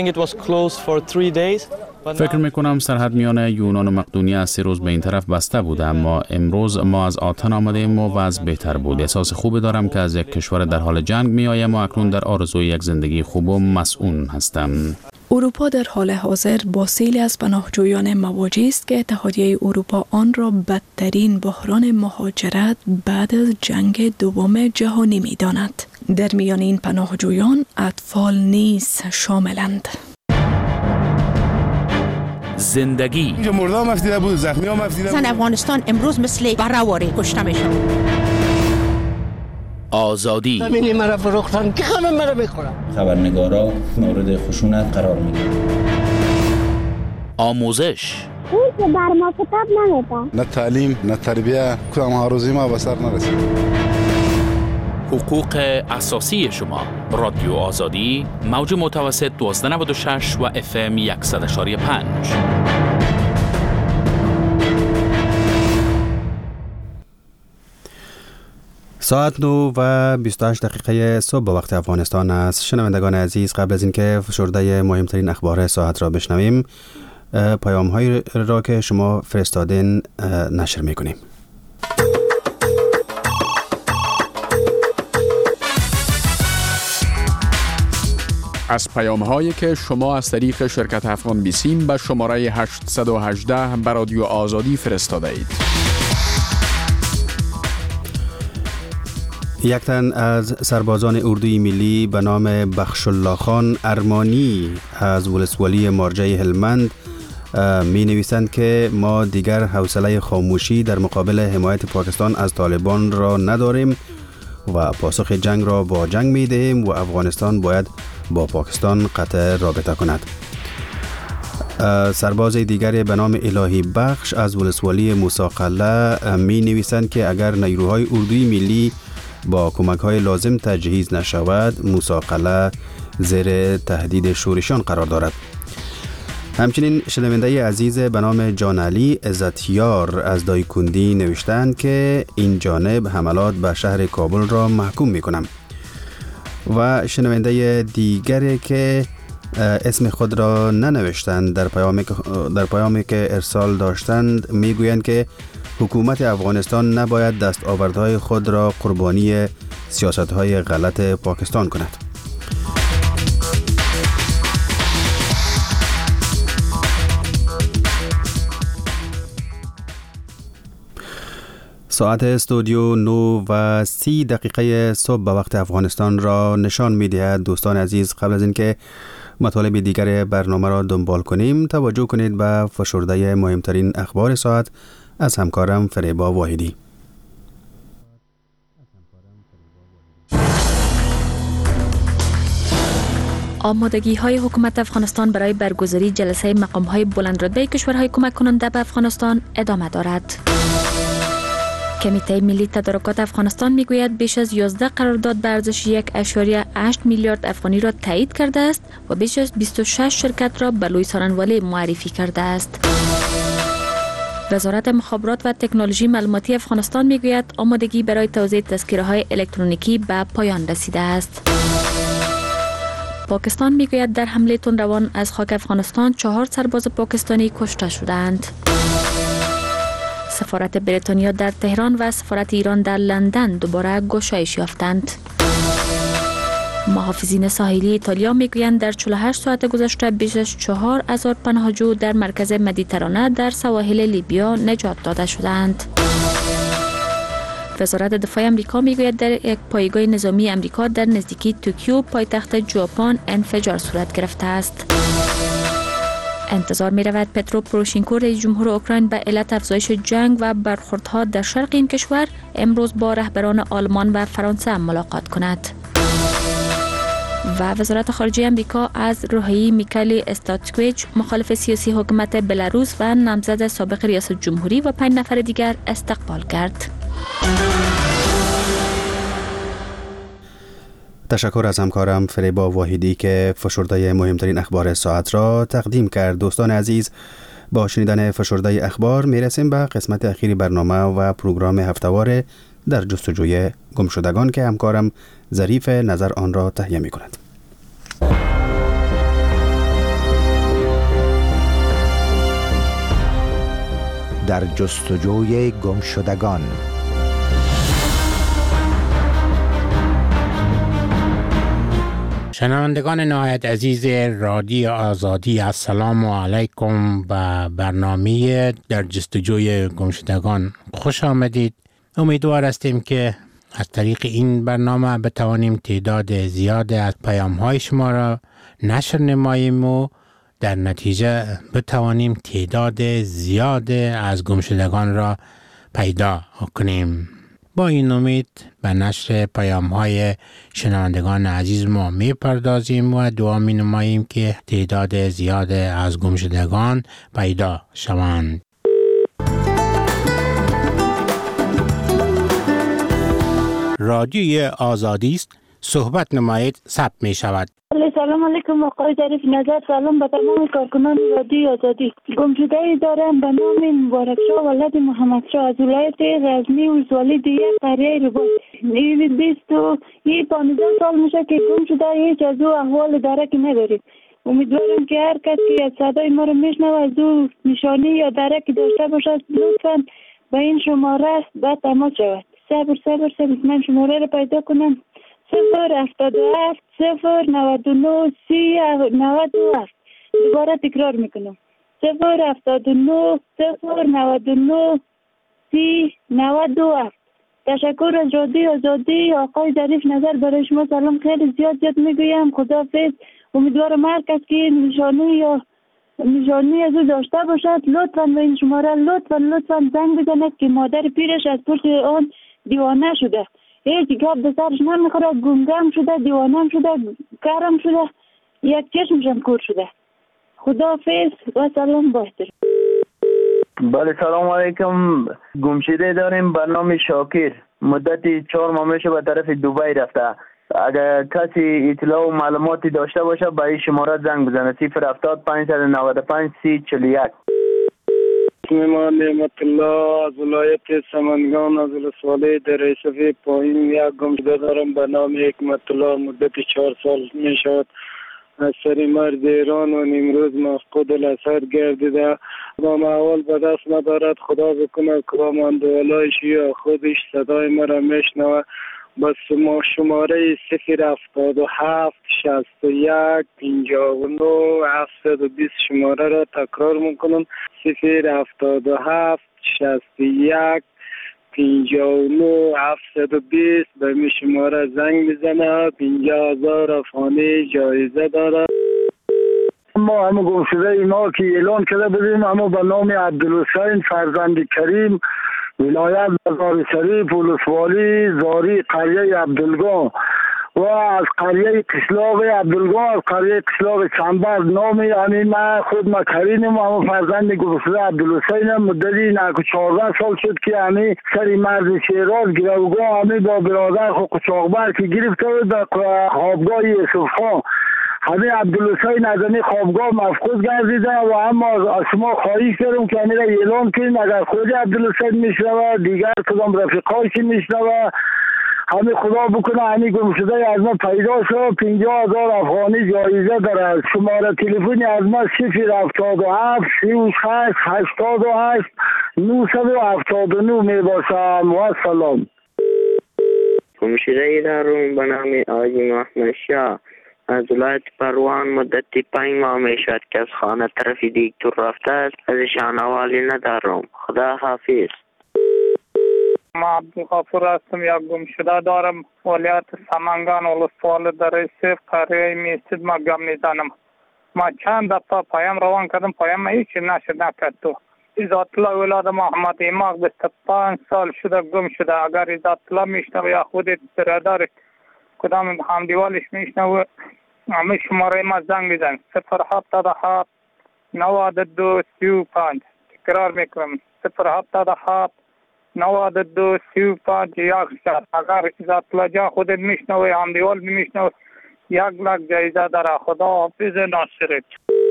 فکر میکنم سرحد میان یونان و مقدونیه از سه روز به این طرف بسته بوده، اما امروز ما از آتن آمدیم و وضع بهتر بود. احساس خوبی دارم که از یک کشور در حال جنگ میآیم و اکنون در آرزوی یک زندگی خوب و مسئول هستم.
اروپا در حال حاضر با سیلی از پناهجویان مواجه است که اتحادیه اروپا آن را بدترین بحران مهاجرت بعد از جنگ دوم جهانی می داند. در میان این پناهجویان اطفال نیز شاملند.
زندگی
اینجا مرده هم افتیده بود، زخمی هم افتیده بود.
زن افغانستان امروز مثل برهواری کشته میشن.
آزادی
همینی مرا فروختن که همه مرا میخورن.
خبرنگارا مورد خشونت قرار میگیرن.
آموزش
اون که بر ما کتاب نمیده.
نه تعلیم نه تربیه، کدام هاروزی ما به سر نرسید.
حقوق اساسی شما. رادیو آزادی، موج متوسط دوازده نود و شش و اف ام صد و پنج.
ساعت نو و بیست و هشت دقیقه صبح به وقت افغانستان است. شنوندگان عزیز، قبل از اینکه فشرده مهمترین اخبار ساعت را بشنویم، پیام هایی را که شما فرستادین نشر میکنیم.
از پیام هایی که شما از طریق شرکت افغان بیسیم به شماره هشتصد و هجده به رادیو آزادی فرستاده اید.
یک تن از سربازان اردوی ملی به نام بخشالله خان ارمانی از ولسوالی مارجه هلمند می نویسند که ما دیگر حوصله خاموشی در مقابل حمایت پاکستان از طالبان را نداریم و پاسخ جنگ را با جنگ می دهیم و افغانستان باید با پاکستان قطع رابطه کند. سرباز دیگر به نام الهی بخش از ولسوالی موسی قلعه می نویسند که اگر نیروهای اردوی ملی با کمک های لازم تجهیز نشود، موسی قلعه زیر تهدید شورشان قرار دارد. همچنین شنونده عزیز به نام جان علی عزتیار از دایکندی نوشتند که این جانب حملات به شهر کابل را محکوم می کنم. و شنونده دیگری که اسم خود را ننوشتند در پیامی در پیامی که ارسال داشتند میگویند که حکومت افغانستان نباید دستاوردهای خود را قربانی سیاستهای غلط پاکستان کند. ساعت استودیو نو و سی دقیقه صبح به وقت افغانستان را نشان می‌دهد. دوستان عزیز، قبل از اینکه مطالب دیگر برنامه را دنبال کنیم توجه کنید به فشرده مهمترین اخبار ساعت از همکارم فریبا واحدی.
آمادگی های حکومت افغانستان برای برگزاری جلسه مقام های بلند رتبه کشورهای کمک کننده به افغانستان ادامه دارد. کمیته ملی تدارکات افغانستان میگوید بیش از یازده قرارداد به ارزش یک ممیز هشت میلیارد افغانی را تایید کرده است و بیش از بیست و شش شرکت را به لوی سارنواله معرفی کرده است. وزارت مخابرات و تکنولوژی معلوماتی افغانستان میگوید آمادگی برای توزیع تذکره‌های الکترونیکی به پایان رسیده است. پاکستان میگوید در حمله تندروان از خاک افغانستان چهار سرباز پاکستانی کشته شدند. سفارت بریتانیا در تهران و سفارت ایران در لندن دوباره گشایش یافتند. محافظین ساحلی ایتالیا میگویند در چهل و هشت ساعت گذشته بیش از چهار هزار پناهجو در مرکز مدیترانه در سواحل لیبیا نجات داده شدند. وزارت دفاع امریکا میگوید در یک پایگاه نظامی امریکا در نزدیکی توکیو پایتخت ژاپن انفجار صورت گرفته است. انتظار می رود پترو پروشینکو رئیس جمهور اوکراین به علت افزایش جنگ و برخوردها در شرق این کشور امروز با رهبران آلمان و فرانسه ملاقات کند. و وزارت خارجه امریکا از روحیه میکائیل استاتسکویچ مخالف سیاسی حکومت بلاروس و نامزد سابق ریاست جمهوری و پنج نفر دیگر استقبال کرد.
تشکر از همکارم فریبا واحدی که فشرده مهمترین اخبار ساعت را تقدیم کرد. دوستان عزیز، با شنیدن فشرده اخبار میرسیم به قسمت اخیر برنامه و پروگرام هفتهوار در جستجوی گمشدگان که همکارم ظریف نظر آن را تهیه می کند.
در جستجوی گمشدگان.
شنوندگان نهایت عزیز رادیو آزادی، السلام علیکم و برنامه در جستجوی گمشدگان خوش آمدید. امیدوار هستیم که از طریق این برنامه بتوانیم تعداد زیاد از پیام‌های شما را نشر نماییم و در نتیجه بتوانیم تعداد زیاد از گمشدگان را پیدا کنیم. با این امید به نشر پیام‌های شنوندگان عزیز ما می‌پردازیم و دعا می‌نماییم که تعداد زیاد از گمشدگان پیدا شوند. رادیوی آزادی است، صحبت نمایید، ثبت می شود.
سلام علیکم آقای ظریف نظر. سلام به تمام کارکنان رادیو آزادی. گمشده دارم به نام مبارک شاه ولد محمد شاه از ولایت غزنی ولسوالی دیگه قریه رباط. این بیست و پانزده سال میشه که گم شده، هیچ از او احوال درکی نداریم. امیدوارم که هر کس که از صدای ما رو میشنوه از او نشانی یا درکی داشته باشد لطفاً به این شماره به تماس شود. صبر صبر صبر من شماره رو پیدا کنم. صفر هفتاد و هفت صفر نود و نه سی نود و هفت. دوباره تکرار میکنم. صفر هفتاد و نه صفر نود و نه سی نود و هفت. تشکر از رادیو آزادی. آقای ظریف نظر برای شما سلام خیلی زیاد زیاد میگویم. خداحافظ. امیدوارم هر کس که نشانی یا نشانی از او داشته باشد لطفاً به این شماره لطفاً لطفاً زنگ بزند که مادر پیرش از پشت آن دیوانه شده. هیچ گپ به سرش نمیخوره، گمگم شده، دیوانم شده، کارم شده، یک چشمشم کور شده. خداحافظ و سلام با احترام.
بله سلام علیکم. گمشده داریم به نام شاکر. مدتی چهار ماه میشه به طرف دبی رفته. اگر کسی اطلاع و معلوماتی داشته باشه به این شماره زنگ بزنه. صفر هفتاد پنجصد و نود و پنج سی چهل و یک.
اسم ما نعمت الله از ولایت سمنگان از ولسوالی در ریسفی پایین یک گمشده دارم به نام حکمت الله. مدت چهار سال می شود از سر مرد ایران و امروز مفقود الاسد گردیده و اول به دست ندارد. خدا بکنه کاماندولایش یا خودش صدای مرا میشنوه. بس ما شماره صفر هفتاد و هفت شصت و یک پنجاه و نه هفتصد و بیست شماره را تکرار میکنم. صفر هفتاد و هفت شصت و یک پنجاه و نه هفتصد و بیست به می شماره زنگ بزنه. پنجاه هزار افغانی جایزه دارد.
ما همه گم شده اینا که اعلان کرده بودیم، اما به نام عبدالحسین فرزند کریم، ولایت مزار شریف، ولسوالی زاری، قریه عبدالگان و از قریه قشلاق عبدالگان، از قریه قشلاق چنبر. نامی همین من خود ما کرینم، اما فرزند گم شده عبدالحسین. مدتی نک چهارده سال شد که همین سری مرز شیراز گروگاه همین با برادر خود قچاقبر که گرفته بود در خوابگاه یوسف خان. همین عبدالحسین از این خوابگاه مفقود گردیده و اما از شما خواهش کردم که همین را اعلان کنید. اگر خود عبدالحسین میشنوه، دیگر کدام رفیقایش میشنوه، همین خدا بکنه همین گم شده از ما پیدا شد. پنجاه هزار افغانی جایزه داره. شماره تلفنی از ما صفر هفتاد و هفت سی و شش هشتاد و هشت نهصد و هفتاد و نه می باشم. و سلام.
گم شده دارم به نام آجی محمد شاه از ولایت پروان. مدتی پنج ماه می شد که از خانه طرف دیگتر رفته است. ازشان حوالی ندارم. خدا حافظ.
ما عبدالغفور هستم. یک گم شده دارم ولایت سمنگان ولسوالی در سیف قریه میستید. ما گم میزنم. ما چند دفعه پایم روان کردم، پایم هیچی نشد نکرد. تو عزت الله ولاد محمد ایماق بیست و پنج سال شده گم شده. اگر عزت الله میشنوه یا خودت برادرت کدام همدیوالش میشنوه، همه شماره ما زنگ بزن. صفر هفتاد و هفت نود و دو سی و پنج. تکرار میکنم صفر هفتاد و هفت نود و دو سی و پنج یک شد. اگر عزت الله جان خودت میشنوه، همدیوال میشنوه، یک لک جایزه داره. خدا حافظ ناصرت.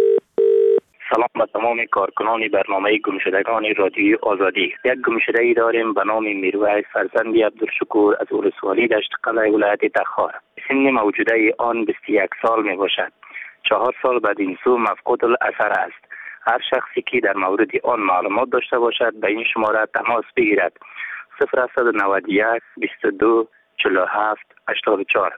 سلام به تمام کارکنان برنامه گمشدگان رادیوی آزادی. یک گمشدگی داریم به نام میرویس فرزند عبدالشکور از ولسوالی دشت قلعه ولایت تخار. سن موجوده آن بیست و یک سال می باشد. چهار سال بعد این سو مفقود الاثر است. هر شخصی که در مورد آن معلومات داشته باشد به این شماره تماس بگیرد. صفر هفتصد و نود و یک بیست و دو چهل و هفت هشتاد و چهار.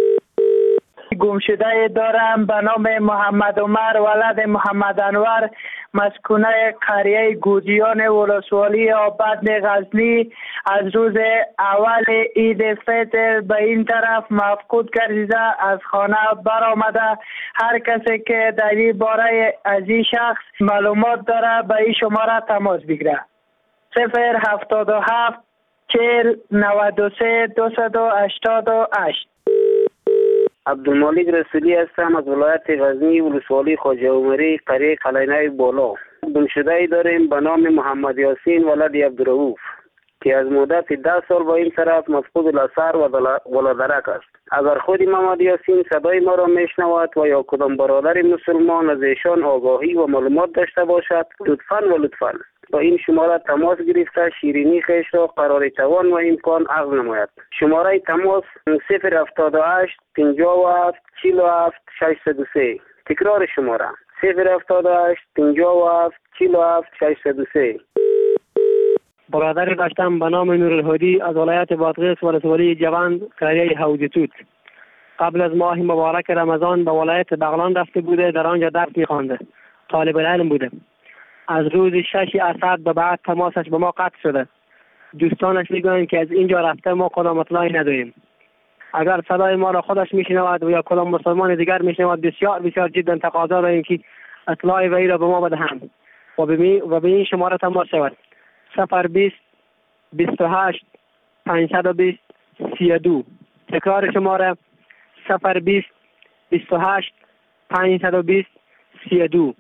گمشده دارم به نام محمد عمر ولد محمد انور، مسکونه قریه گودیان ولسوالی آبادان غزنی. از روز اول عید فطر به این طرف مفقود گردیده، از خانه برآمده. هر کسی که در این باره از این شخص معلومات داره به این شماره تماس بگیره. صفر هفتاد و هفت چهل نود و سه دویست و هشتاد و هشت.
عبدالمالک رسولی هستم از ولایت غزنی ولسوالی خواجه عمری قریه قلعه بولا. گمشده داریم به نام محمد یاسین ولد عبدالرؤوف که از مدت ده سال با این طرف مفقود الاثر و ولادرک است. اگر خود محمد یاسین صدای ما را میشنود و یا کدام برادر مسلمان از ایشان آگاهی و معلومات داشته باشد، لطفاً و لطفاً با این شماره تماس گرفته شیرینی خیش را قرار توان و امکان عرض نماید. شماره تماس صفر هفتاد و هشت پنجاه و هفت چهل و هفت ششصد و سه. تکرار شماره صفر هفتاد و هشت پنجاه و هفت چهل و هفت ششصد و سه.
برادری داشتم به نام نورالهادی از ولایت بادغیس ولسوالی جوان قریه حوض توت. قبل از ماه مبارک رمضان به ولایت بغلان رفته بوده، در آنجا درس می‌خوانده. طالب العلم بوده. از روز شش اسد به بعد تماسش به ما قطع شده. دوستانش میگویند که از اینجا رفته ما کدام اطلاعی نداریم. اگر صدای ما را خودش میشنود و یا کدام مسلمان دیگر میشنود، بسیار بسیار جدا تقاضا داریم که اطلاع وی را به ما بدهند و به این شماره تماس شود. صفر بیست بیست و هشت پانصد و بیست سی و دو. تکرار شماره صفر بیست بیست و هشت پانصد و بیست سی و دو.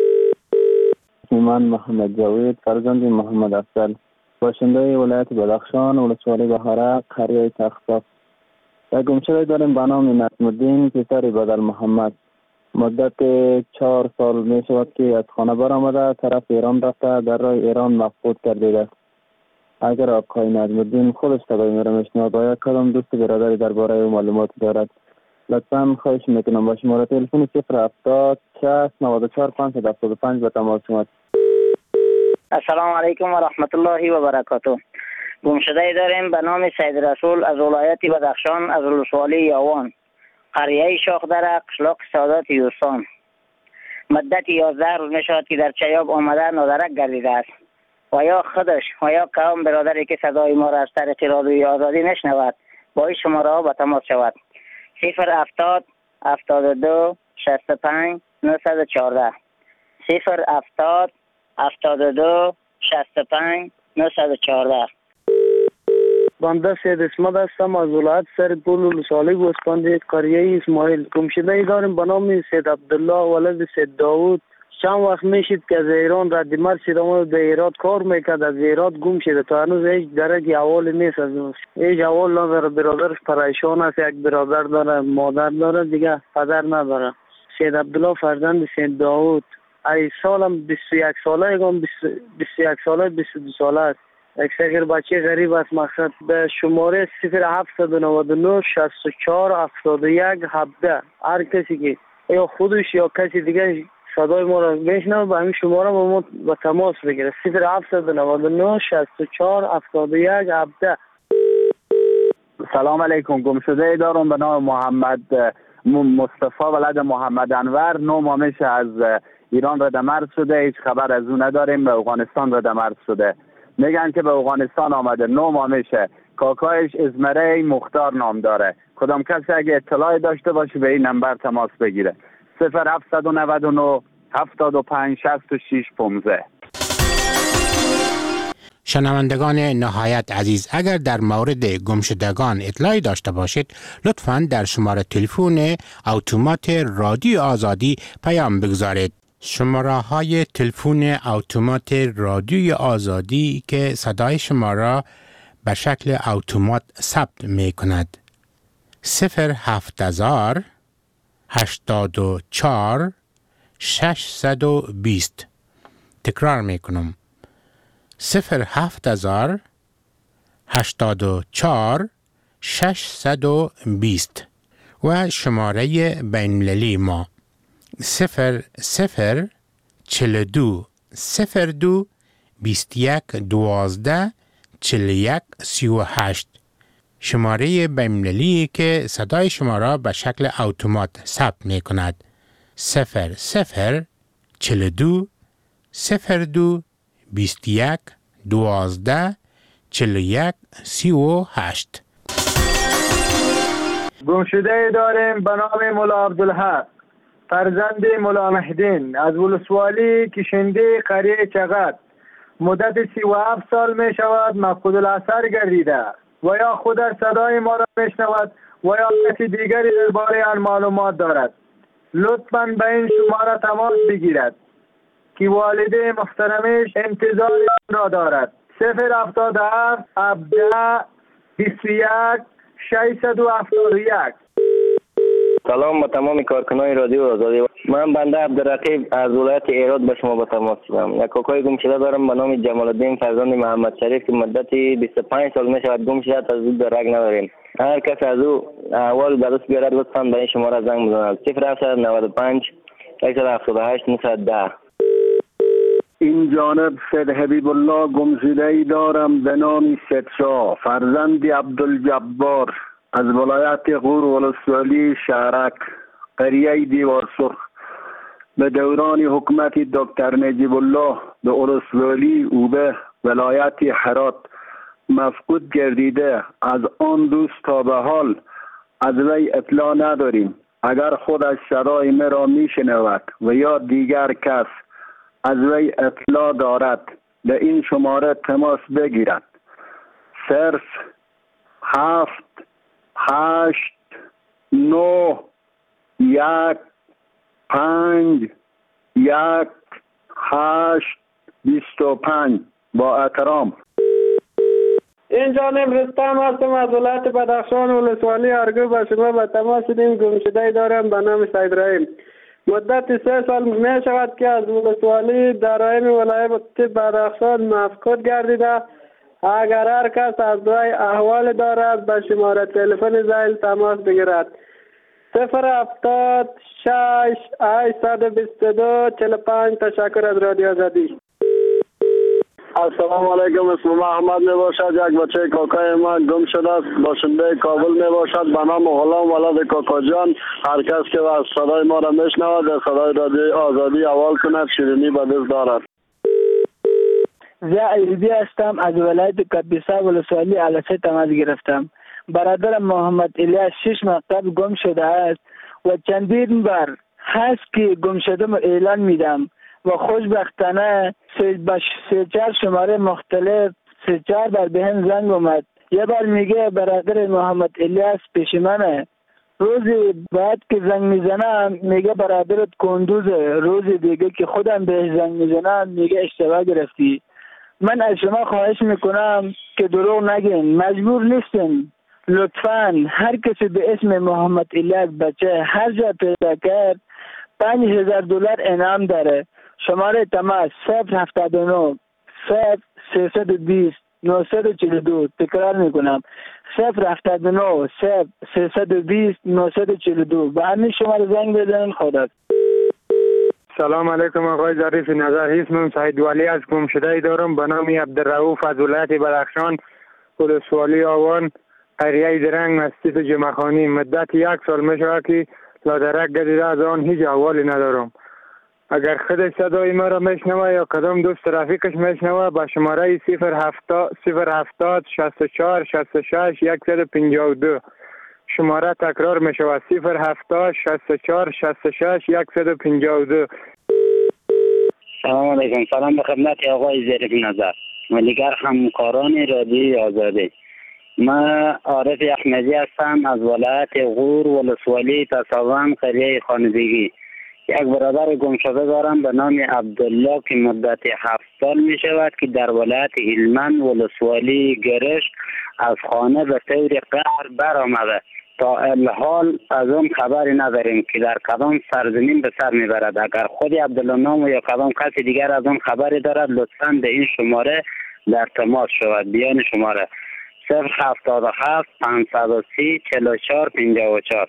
من محمد جاوید فرزند محمد افضل، باشنده ولایت بدخشان ولسوالی بهاره قریه تخصاف. یک گمشده داریم به نام نظم الدین پسر بدل محمد. مدت چهار سال می شود که از خانه برآمده، طرف ایران رفته، در راه ایران مفقود گردیده است. اگر آقای نظم الدین خودش صدای مرا میشنود و یک کدام دوست برادری درباره او معلومات دارد، لطفا خواهش میکنم با شماره تلفن صفر هفتاد شصت نود و چهار پانصد و هفتاد و پنج به تماس شما.
السلام علیکم و رحمت الله و برکاته. گمشده داریم به نام سید رسول از ولایت بدخشان از ولسوالی یاوان، قریه شاخ در قشلاق سادات یوسان. مدت یازده روز میشود که در چیاب آمده نادرک گردیده است و یا خودش و یا قوم برادری که صدای ما را از طریق رادیوی آزادی نشنود با این شماره ها به تماس شود. صفر هفتاد هفتاد و دو شصت و پنج نهصد و چهارده صفر هفتاد هفتاد و دو شصت و پنج نهصد و چهارده.
بنده سید اسمت هستم از ولایت سرپول ولسوالی گوسفندی قریه اسماعیل. گمشده ای داریم به نام سید عبدالله ولد سید داوود. چند وقت میشید که از ایران رد مرسید آمد به ایراد کار میکرد، از ایراد گم شده تا هنوز هیچ درجه احوالی نیست، از هیچ احوال نداره. برادرش پریشان است، یک برادر داره، مادر داره، دیگه پدر نداره. سید عبدالله فرزند سید داوود. ای سالم بیست و یک ساله گم بیست و یک ساله بیست و دو ساله است. یک سگر بچه غریب است. مقصد به شماره صفر هفتصد و نود و نه شصت و چهار هفتاد و یک هفده هر کسی که یا خودش یا کسی دیگه صدای ما را بشنوه به همین شماره با ما با تماس بگیره. صفر هفتصد و نود و نه شصت و چهار هفتاد و یک هفده.
سلام علیکم. گمشده ای دارم به نام محمد مصطفی ولد محمد انور. نو ماه میشه از ایران رد مرز شده، هیچ خبر از او نداریم. به افغانستان رد مرز شده، میگن که به افغانستان آمده. نو ماه میشه. کاکایش ازمره مختار نام داره. کدام کسی اگه اطلاعی داشته باشه به این نمبر تماس بگیره. صفر هفتصد و نود و نه هفتاد و پنج شصت و شش پانزده.
شنوندگان نهایت عزیز، اگر در مورد گمشدگان اطلاعی داشته باشید لطفاً در شماره تلفن اتومات رادیو آزادی پیام بگذارید. شماره های تلفن اتومات رادیو آزادی که صدای شما را به شکل اتومات ثبت می کند: صفر هفت هزار هشتاد و چهار ششصد و بیست. تکرار می کنم: صفر هفت هزار هشتاد و چهار ششصد و بیست. و شماره بین‌المللی ما صفر صفر چهل و دو صفر دو بیست و یک دوازده چهل و یک سی و هشت. شماره بین‌المللی که صدای شما را به شکل اتومات ثبت می کند: صفر صفر چهل و دو صفر دو بیست و یک دوازده چهل و یک سی و هشت.
گمشده داریم به نام مولا عبدالحق فرزند مولا مهدین از ولسوالی کشنده قریه چغد. مدت سی و هفت سال می شود مفقود الاثر گردیده و یا خود در صدای ما را می شنود و یا کسی دیگری درباره آن معلومات دارد. لطفاً به این شماره تماس بگیرد که والده محترمش انتظار را دارد. صفر هفتاد و هفت هفده بیست و یک ششصد و هفتاد و یک.
سلام به تمام کارکنان رادیو آزادی. من بنده عبدالرقیب از ولایت ایراد به شما به تماس شدم. یک کاکای گم شده دارم به نام جمال الدین فرزند محمد شریف که مدت بیست و پنج سال می شود گم شده، از او درک نداریم. هر کس از او احوال به دست بیارد لطفاً به این شماره زنگ بزند: صفر هفتصد و نود و پنج صد و هفتاد و هشت نهصد و ده.
این جانب سید حبیب الله گمشده ای دارم به نام سید شاه فرزند عبدالجبار از ولایت غور ولسوالی شهرک قریه دیوار سرخ. به دوران حکومت دکتر نجیب الله به ولسوالی اوبه ولایت هرات مفقود گردیده. از آن روز تا به حال از وی اطلاع نداریم. اگر خودش صدای مرا میشنود و یا دیگر کس از وی اطلاع دارد به این شماره تماس بگیرد: صرف هفت هشت نو یک پنج یک هشت بیست و پنج. با احترام.
اینجا رستم هستم از ولایت بدخشان ولسوالی ارگو به شما به تماس شدیم. گمشده دارم به نام سید ابراهیم. مدت سه سال می شود که از ولسوالی درایم ولایت بدخشان مفقود گردیده. اگر هر کس از وی احوال دارد به شماره تلفن ذیل تماس بگیرد:
صفر هفتاد شش هشتصد بیست و دو چهل و پنج. تشکر از رادیو آزادی.
السلام علیکم. اسم من احمد می باشد. یک بچه کاکای من گم شده است. باشنده کابل می باشد. به نام غلام ولد کاکا جان. هر کس که از صدای ما را میشنود در صدای رادیو آزادی اول کند. شیرینی به دست دارد.
زیا ایزدی هستم. از ولایت کاپیسا ولسوالی علسه تماس گرفتم. برادر محمد الیاس شش مکتب گم شده است و چندین بار هست که گم شدم اعلان میدم و خوشبختانه سه سه چهار شماره مختلف سه چهار بار به هم زنگ اومد. یه بار میگه برادر محمد الیاس پیش منه. روزی بعد که زنگ میزنم میگه برادرت کندوزه. روزی دیگه که خودم بهش زنگ میزنم میگه اشتباه گرفتی. من از شما خواهش میکنم که دروغ نگین. مجبور نیستین. لطفاً هر کسی به اسم محمد الیاس بچه هر جا پیدا کرد پنج هزار دلار انعام داره. شماره تماس صفر هفتاد و نه صفر سیصد و بیست نهصد و چهل و دو. تکرار میکنم صفر هفتاد و نه صفر سیصد و بیست نهصد و چهل و دو. به همین شماره زنگ بزنین. خدا.
سلام علیکم آقای ظریف نظر. اسمم سعید ولی از گم شده دارم به نام عبدالرؤوف از ولایت بدخشان ولسوالی آوان قریه درنگ مسجد جمعخانی. مدت یک سال می شود که لادرک گزیده از آن هیچ احوالی ندارم. اگر خود صدای ما را میشنوه یا کدام دوست رفیقش میشنوه به شماره صفر هفتاد صفر هفتاد شصت و چهار شصت و شش صد و پنجاه و دو. شماره تکرار می شود صفر هفتاد شصت و چهار شصت و شش صد و پنجاه و دو.
سلام علیکم. سلام به خدمت آقای ظریف نظر و دیگر همکاران رادیو آزادی. من عارف احمدی هستم از ولایت غور ولسوالی تصاوم قریه خانزیگی. یک برادر گم شده دارم به نام عبدالله که مدت هفت سال می شود که در ولایت هلمند ولسوالی گرشت از خانه به طور قهر برآمده. تا الحال از اون خبری نداریم که در کدام سرزمین به سر میبرد. اگر خود عبدالله نام یا کدام کسی دیگر از اون خبری دارد لطفاً به این شماره در تماس شود. بیان شماره صفر هفتاد و هفت پانصد و سی چهل و چهار پنجاه و چهار.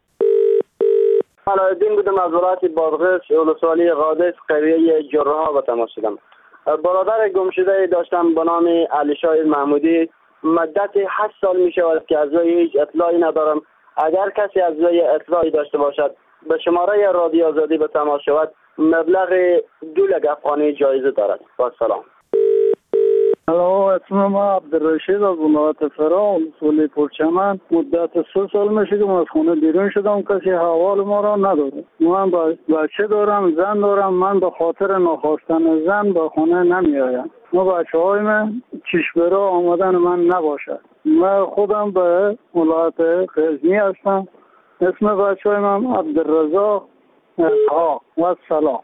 علایالدین بودم از ولایت بادغیس ولسوالی قادس قریه جرها به تماس شدم. برادر گم شده داشتم به نام علی شاه محمودی. مدت هشت سال می شود که از وی هیچ اطلاعی ندارم. اگر کسی از وی اطلاعی داشته باشد به شماره رادیو آزادی به تماس شود. مبلغ دو لک افغانی جایزه دارد. با سلام.
الو، اسم ما عبدالرشید از ولایت فرا ولسوالی پرچمن. مدت سه سال میشه که از خونه بیرون شدم. کسی حوال ما را نداره. من بچه دارم، زن دارم. من به خاطر نخواستن زن به خونه نمی آیم. ما بچه های من چشبرا آمدن من نباشد. من خودم به ولایت غزنی هستم. اسم بچه های من عبدالرزاق اسحاق. و سلام.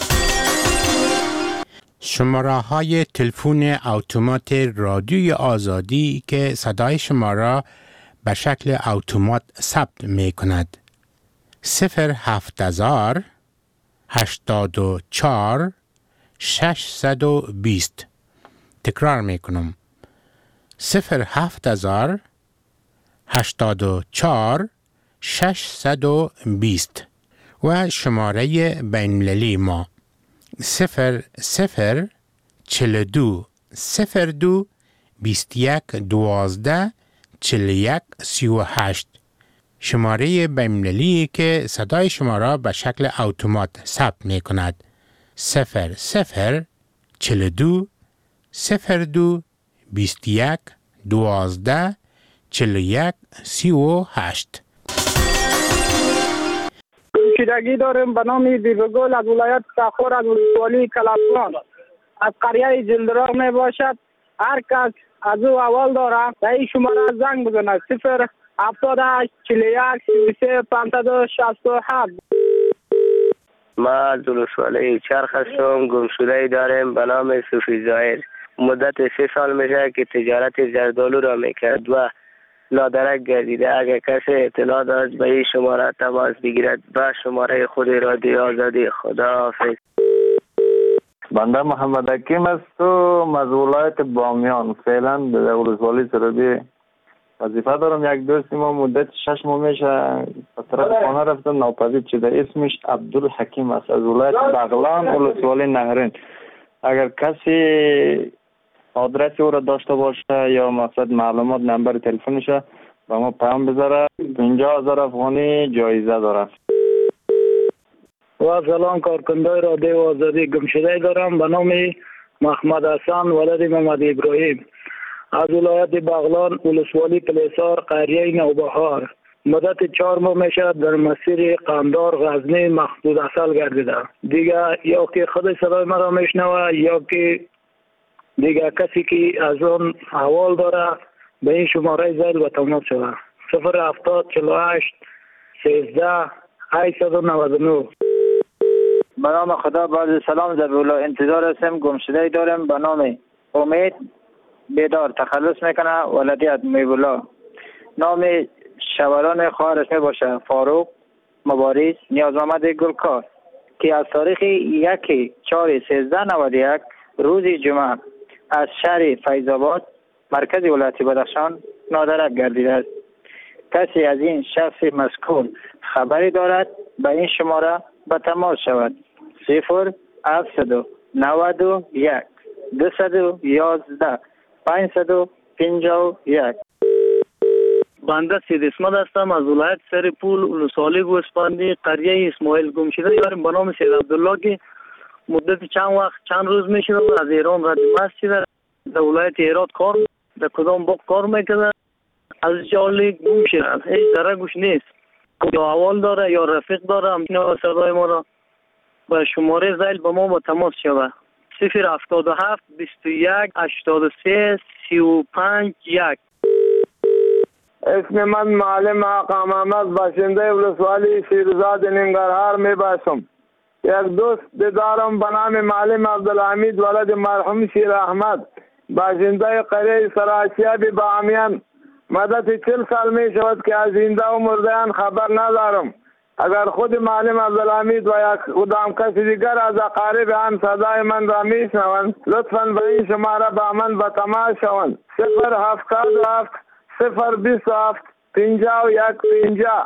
شماره های تلفن اتومات رادیوی آزادی که صدای شما را به شکل اتومات ثبت می کند. صفر هفت هزار هشتاد و چهار ششصد و بیست. تکرار می کنم. صفر هفت هزار هشتاد و چهار ششصد و بیست و شماره بین‌المللی ما صفر صفر چل دو صفر دو بیست یک دوازده چل یک سی و هشت. شماره بین‌المللی که صدای شما را به شکل اتومات ثبت می کند. صفر صفر چل دو صفر دو بیست یک دوازده چل یک سی و هشت.
گمشدگی داریم به نام بیبگل از ولایت تخار از ولسوالی کلاسان از قریه جلدرا می باشد. هر کس از او اول دارم به این شماره زنگ بزند. صفر هفتاد و هشت چهل و یک سی و سه پانصد و شصت و هفت.
ما از ولسوالی چرخ هستم. گمشده داریم به نام صوفی ظاهر. مدت سه سال میشه که تجارت زردالو را میکرد و لادرک گردیده. اگر کسی اطلاع داشت به این شماره تماس بگیرد. به شماره خود رادیو آزادی. خدا حافظ.
بنده محمد حکیم است و از ولایت بامیان. فعلا به ولسوالی سرابی
وظیفه دارم. یک دوست ما مدت شش ماه میشه به طرف خانه رفتم ناپدید شده. اسمش عبدالحکیم است از ولایت بغلان ولسوالی نهرین. اگر کسی آدرس او را داشته باشه یا مقصد معلومات نمبر تلفنش با ما پیام بذاره. پنجاه هزار افغانی جایزه داره.
و سلام کارکنده رادیو آزادی. گمشده دارم به نام محمد حسن ولد محمد ابراهیم از ولایت بغلان ولسوالی پلیسار قریه نوبهار. مدت چهار ماه میشه در مسیر قندار غزنی محدود اصل گردیده. دیگه یا که خود صدای مرا میشنوه یا که دیگه کسی که از اون حوال داره به این شماره زیل و تماس شده. صفر هفتاد چهل و هشت سیزده هشتصد و نود و نه.
به نام خدا بعد سلام زبیولا انتظار هستم. گمشده دارم به نام امید بیدار تخلص میکنه ولدیت میبولا. نام شوران خواهرش می باشه فاروق مبارز نیاز محمد گلکار که از تاریخ یک چهار سیزده نود و یک روز جمعه از شهر فیض‌آباد مرکز ولایت بدخشان نادرک گردیده است. کسی از این شخص مذکور خبری دارد به این شماره به تماس شود. صفر هفتصد و نود و یک دویست و یازده پانصد و پنجاه و یک.
بنده سید اسمت هستم از ولایت سرپول ولسوالی گوسفندی قریه اسماعیل. گمشده داریم به نام سید عبدالله که مدت چند وقت چند روز میشه از ایران رد مست شده. در ولایت هرات کار در کدام باغ کار میکنه. از جالی گم شده. هیچ درگوش نیست. یا اول داره یا رفیق داره. همچنین صدای ما را به شماره زیل به ما با تماس شود. صفر هفتاد و هفت بیست و یک هشتاد و سه سی و پنج یک.
اسم من معلم آقا محمد باشنده ولسوالی شیرزاد ننگرهار می باشم. یک دوست دارم به نام معلم عبدالحمید ولد مرحوم شیر احمد باشنده قریه سراشیابی بامیان. مدت چل سال می شود که از زنده و مردهان خبر ندارم. اگر خود معلم عبدالحمید و یا کدام کسی دیگر از اقارب آن صدای من را می شنوند لطفاً به این شماره با من به تماس شوند. صفر هفتاد و هفت صفر بیست و هفت پنجاه و یک پنجاه.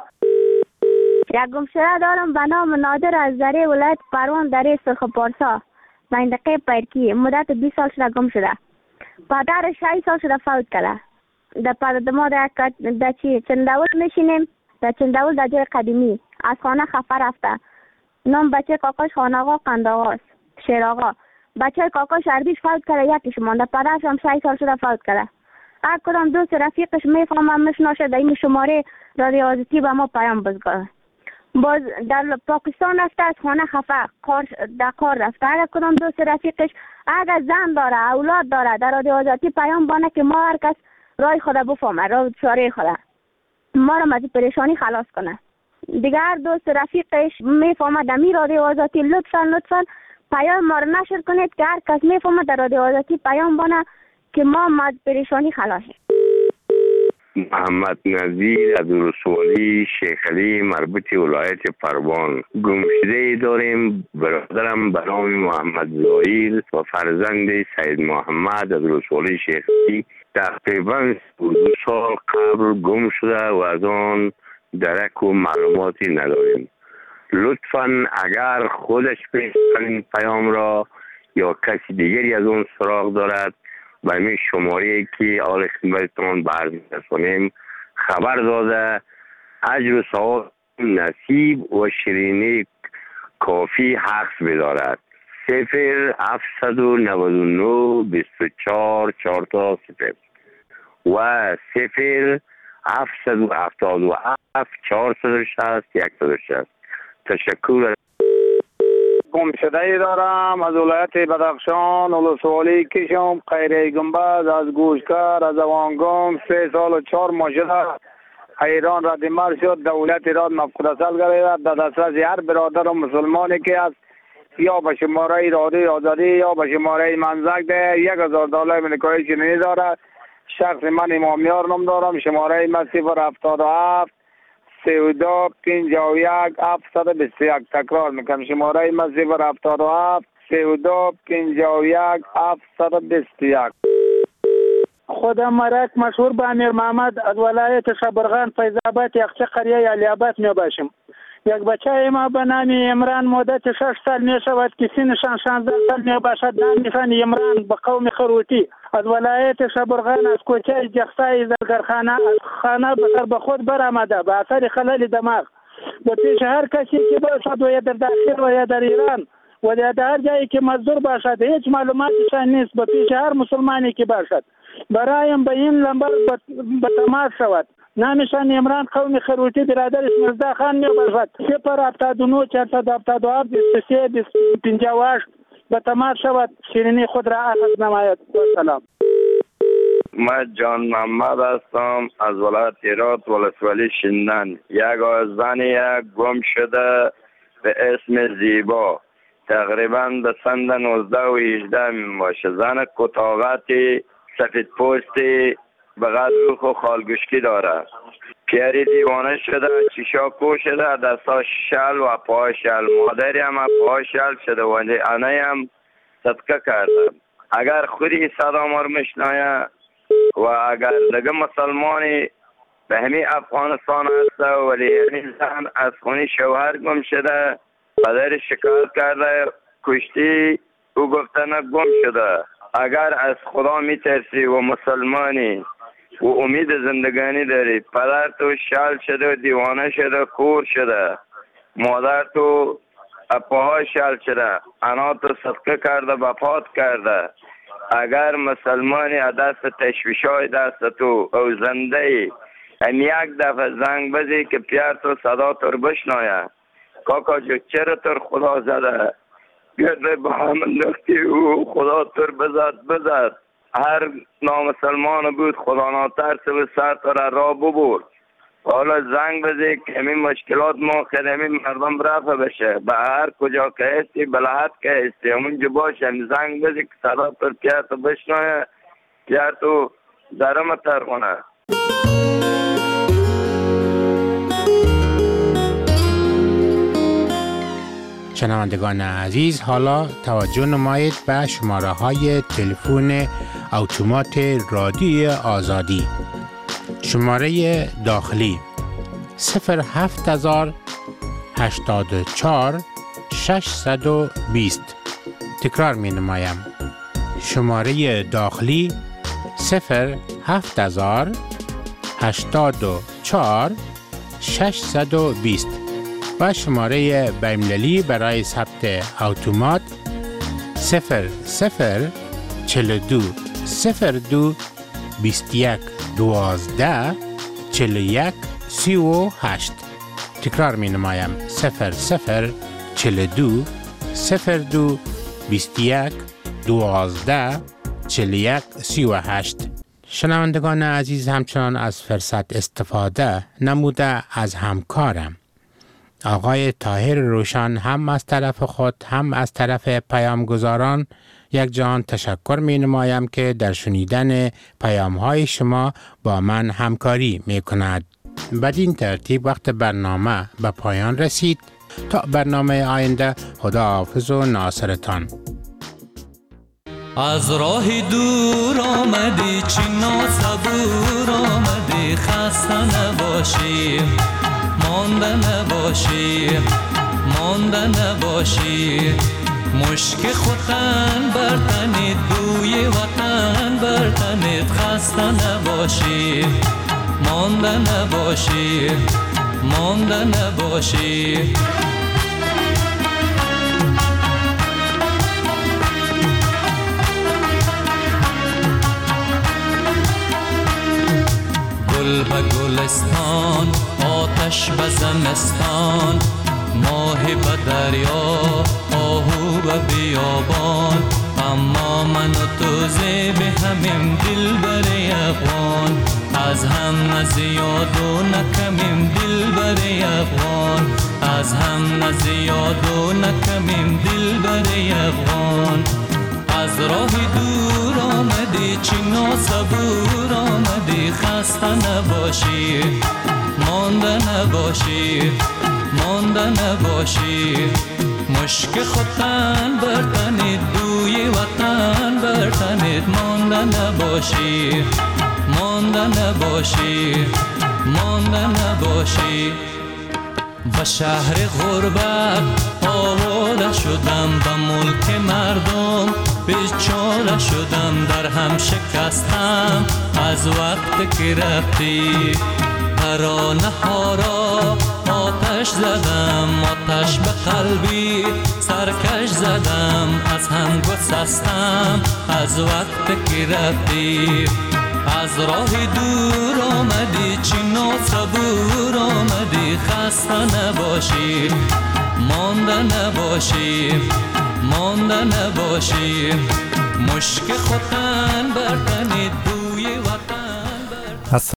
یک گمشده دارم به نام نادر از دره ولایت پروان دره سرخ پارسا منطقه پیرکی. مدت بیست سال شده گم شده. پدرش شش سال شده فوت کرده. در پدر ما در چی چنداول میشینیم در چنداول در جای قدیمی از خانه خفه رفته. نام بچه کاکاش خانه آقا قند آقاست شیر آقا. بچه کاکاش عربیش فوت کرده یکیش مانده. پدرش هم شش سال شده فوت کرده. هر کدام دوست رفیقش میفهمم مشناشه در این شماره رادیو آزادی به ما پیام بزنه. باز در پاکستان رفته از خانه خفه کار در کار رفته. هر کدام دوست رفیقش اگر زن داره اولاد داره در رادیو آزادی پیام بانه که ما هر کس رای خدا بفهمه راه چاره خدا ما را از پریشانی خلاص کنه. دیگر دوست رفیقش میفهمه در می رادیو آزادی لطفا لطفا پیام ما را نشر کنید که هر کس میفهمه در رادیو آزادی پیام بانه که ما از پریشانی خلاصیم.
محمد نظیر از ولسوالی شیخ علی مربوط ولایت پروان. گمشده داریم. برادرم به نام محمد زاهیل و فرزند سید محمد از ولسوالی شیخ علی تقریبا دو سال قبل گم شده و از آن درک و معلوماتی نداریم. لطفاً اگر خودش این پیام را یا کسی دیگری از اون سراغ دارد و همین شماره که آل خدمتتان برز می‌رسانیم خبر داده اجر و ثواب نصیب و شیرینی کافی حق بدارد. صفر هفتصد و نود و نه بیست و چهار چهار تا صفر و صفر هفتصد و هفتاد و هفت چهارصد و شصت صد و شصت. تشکر.
گمشده ای دارم از ولایت بدخشان ولسوالی کشم قریه گنبد از گوشکر از اوانگام سه سال و چهار ماه شده ایران رد مرد شد. دولت ایران مفقود اصل گرفت. در دسترس هر برادر و مسلمانی که است یا به شماره رادیو آزادی یا به شماره منزک ده یک هزار دلار امریکایی چینی دارد. شخص من امامیار نام دارم. شماره من صفر هفتاد و هفت سی و دو پنجاه و یک هفتصد و بیست و یک. تکرار میکنم شماره من صفر هفتاد و هفت سی و دو پنجاه و یک هفتصد و بیست و یک.
خودم مرک مشهور به امیر محمد از ولایت شبرغان فیض آباد یخچه قریه علی آباد می باشم. یک بچه ما به نام عمران مدت شش سال می شود که سنشان شانزده سال می باشد. نامشان عمران به قوم خروتی از ولایت شبرغان از کوچه جخصای زرگرخانه از خانه بسر به خود برآمده به اثر خلل دماغ. به پیش هر کسی که باشد و یا در داخل و یا در ایران و در هر جایی که مزدور باشد هیچ معلوماتشان نیست. به پیش هر مسلمانی که باشد برایم به این لمبر به تماس شود. نامشان عمران قوم خروتی برادر اسمرزده خان می باشد. صفر هفتاد و نه چهارصد هفتاد و هفت بیست و سه بیست و پنجاه و هشت به تماس شود. شیرینی خود را اخذ نماید. سلام.
من جان محمد هستم از ولایت هرات ولسوالی شندن. یک زن یک گم شده به اسم زیبا تقریبا به سند نوزده و هجده می باشه. زن کتاغتی سفید پوستی به قد روخ و خالگوشکی داره. پیری دیوانه شده، چیشا کو شده، دستا شل و پا شل. مادری هم پا شل شده و انه هم صدقه کرده. اگر خودی صدا مار مشنایه و اگر دیگه مسلمانی به همین افغانستان هسته ولی همین زن از خونی شوهر گم شده، پدر شکایت کرده کشتی او گفته نه گم شده. اگر از خدا میترسی و مسلمانی و امید زندگانی داری، پدر تو شل شده و دیوانه شده کور شده، مادر تو اپاها شل شده، انا تو صدقه کرده وفات کرده. اگر مسلمانی دست تشویشای دست تو او زنده ای هم یک دفعه زنگ بزی که پیار تو صدا تو رو بشنایه کاکا جو چرا تو خدا زده گرده به همه نختی او خدا تو رو بزد بزد. هر نامسلمان بود خدا ناترس به سر تو را را ببرد. حالا زنگ بزی که همین مشکلات ما خیلی همین مردم رفع بشه. به هر کجا که هستی بلحت که هستی همونجا باشه همین زنگ بزی که صدا پر پیار تو بشنایه پیار تو درم ترخونه.
شنوندگان عزیز، حالا توجه نمایید به شماره های تلفن اتومات رادیو آزادی. شماره داخلی صفر هفت هزار هشتاد و چهار ششصد و بیست. تکرار می نمایم. شماره داخلی صفر هفت هزار هشتاد و چهار ششصد و بیست و شماره بین‌المللی برای ثبت اتومات صفر صفر چهل و دو صفر دو بیست و یک دوازده چهل و یک سی و هشت. تکرار می نمایم. صفر صفر چهل و دو صفر دو بیست و یک دوازده چهل و یک سی و هشت. شنوندگان عزیز، همچنان از فرصت استفاده نموده از همکارم آقای طاهر روشن هم از طرف خود هم از طرف پیامگزاران یک جهان تشکر می نمایم که در شنیدن پیام های شما با من همکاری می کند. بدین ترتیب وقت برنامه به پایان رسید. تا برنامه آینده، خدا حافظ و ناصرتان.
از راه دور آمدی چنا صبور آمدی خسته نباشی مانده نباشی مانده نباشی مشک خوتن برتنید بوی وطن برتنید خسته نباشی مانده نباشی مانده نباشی گل به گلستان آتش به زمستان ماه به دریا آهو به بیابان اما من و تو زیب همیم دل بر افغان از هم نزیاد و نکمیم دل بر افغان از هم نزیاد و نکمیم دل بر افغان از راه دور آمدی چنا صبور آمدی خسته نباشی مانده نباشی مانده نباشی مشک خودتن برتنید بوی وطن برتنید مانده نباشی مانده نباشی مانده نباشی به شهر غربت آواره شدم به ملک مردم بیچاره شدم در هم شکستم از وقت که رفتی ترانه ها را آتش زدم آتش به قلبی سرکش زدم از هم گسستم از وقت که رفتی از راه دور آمدی چی ناصبور آمدی خسته نباشی مانده نباشی مانده نباشی مشک خودتن برتنید بوی وطن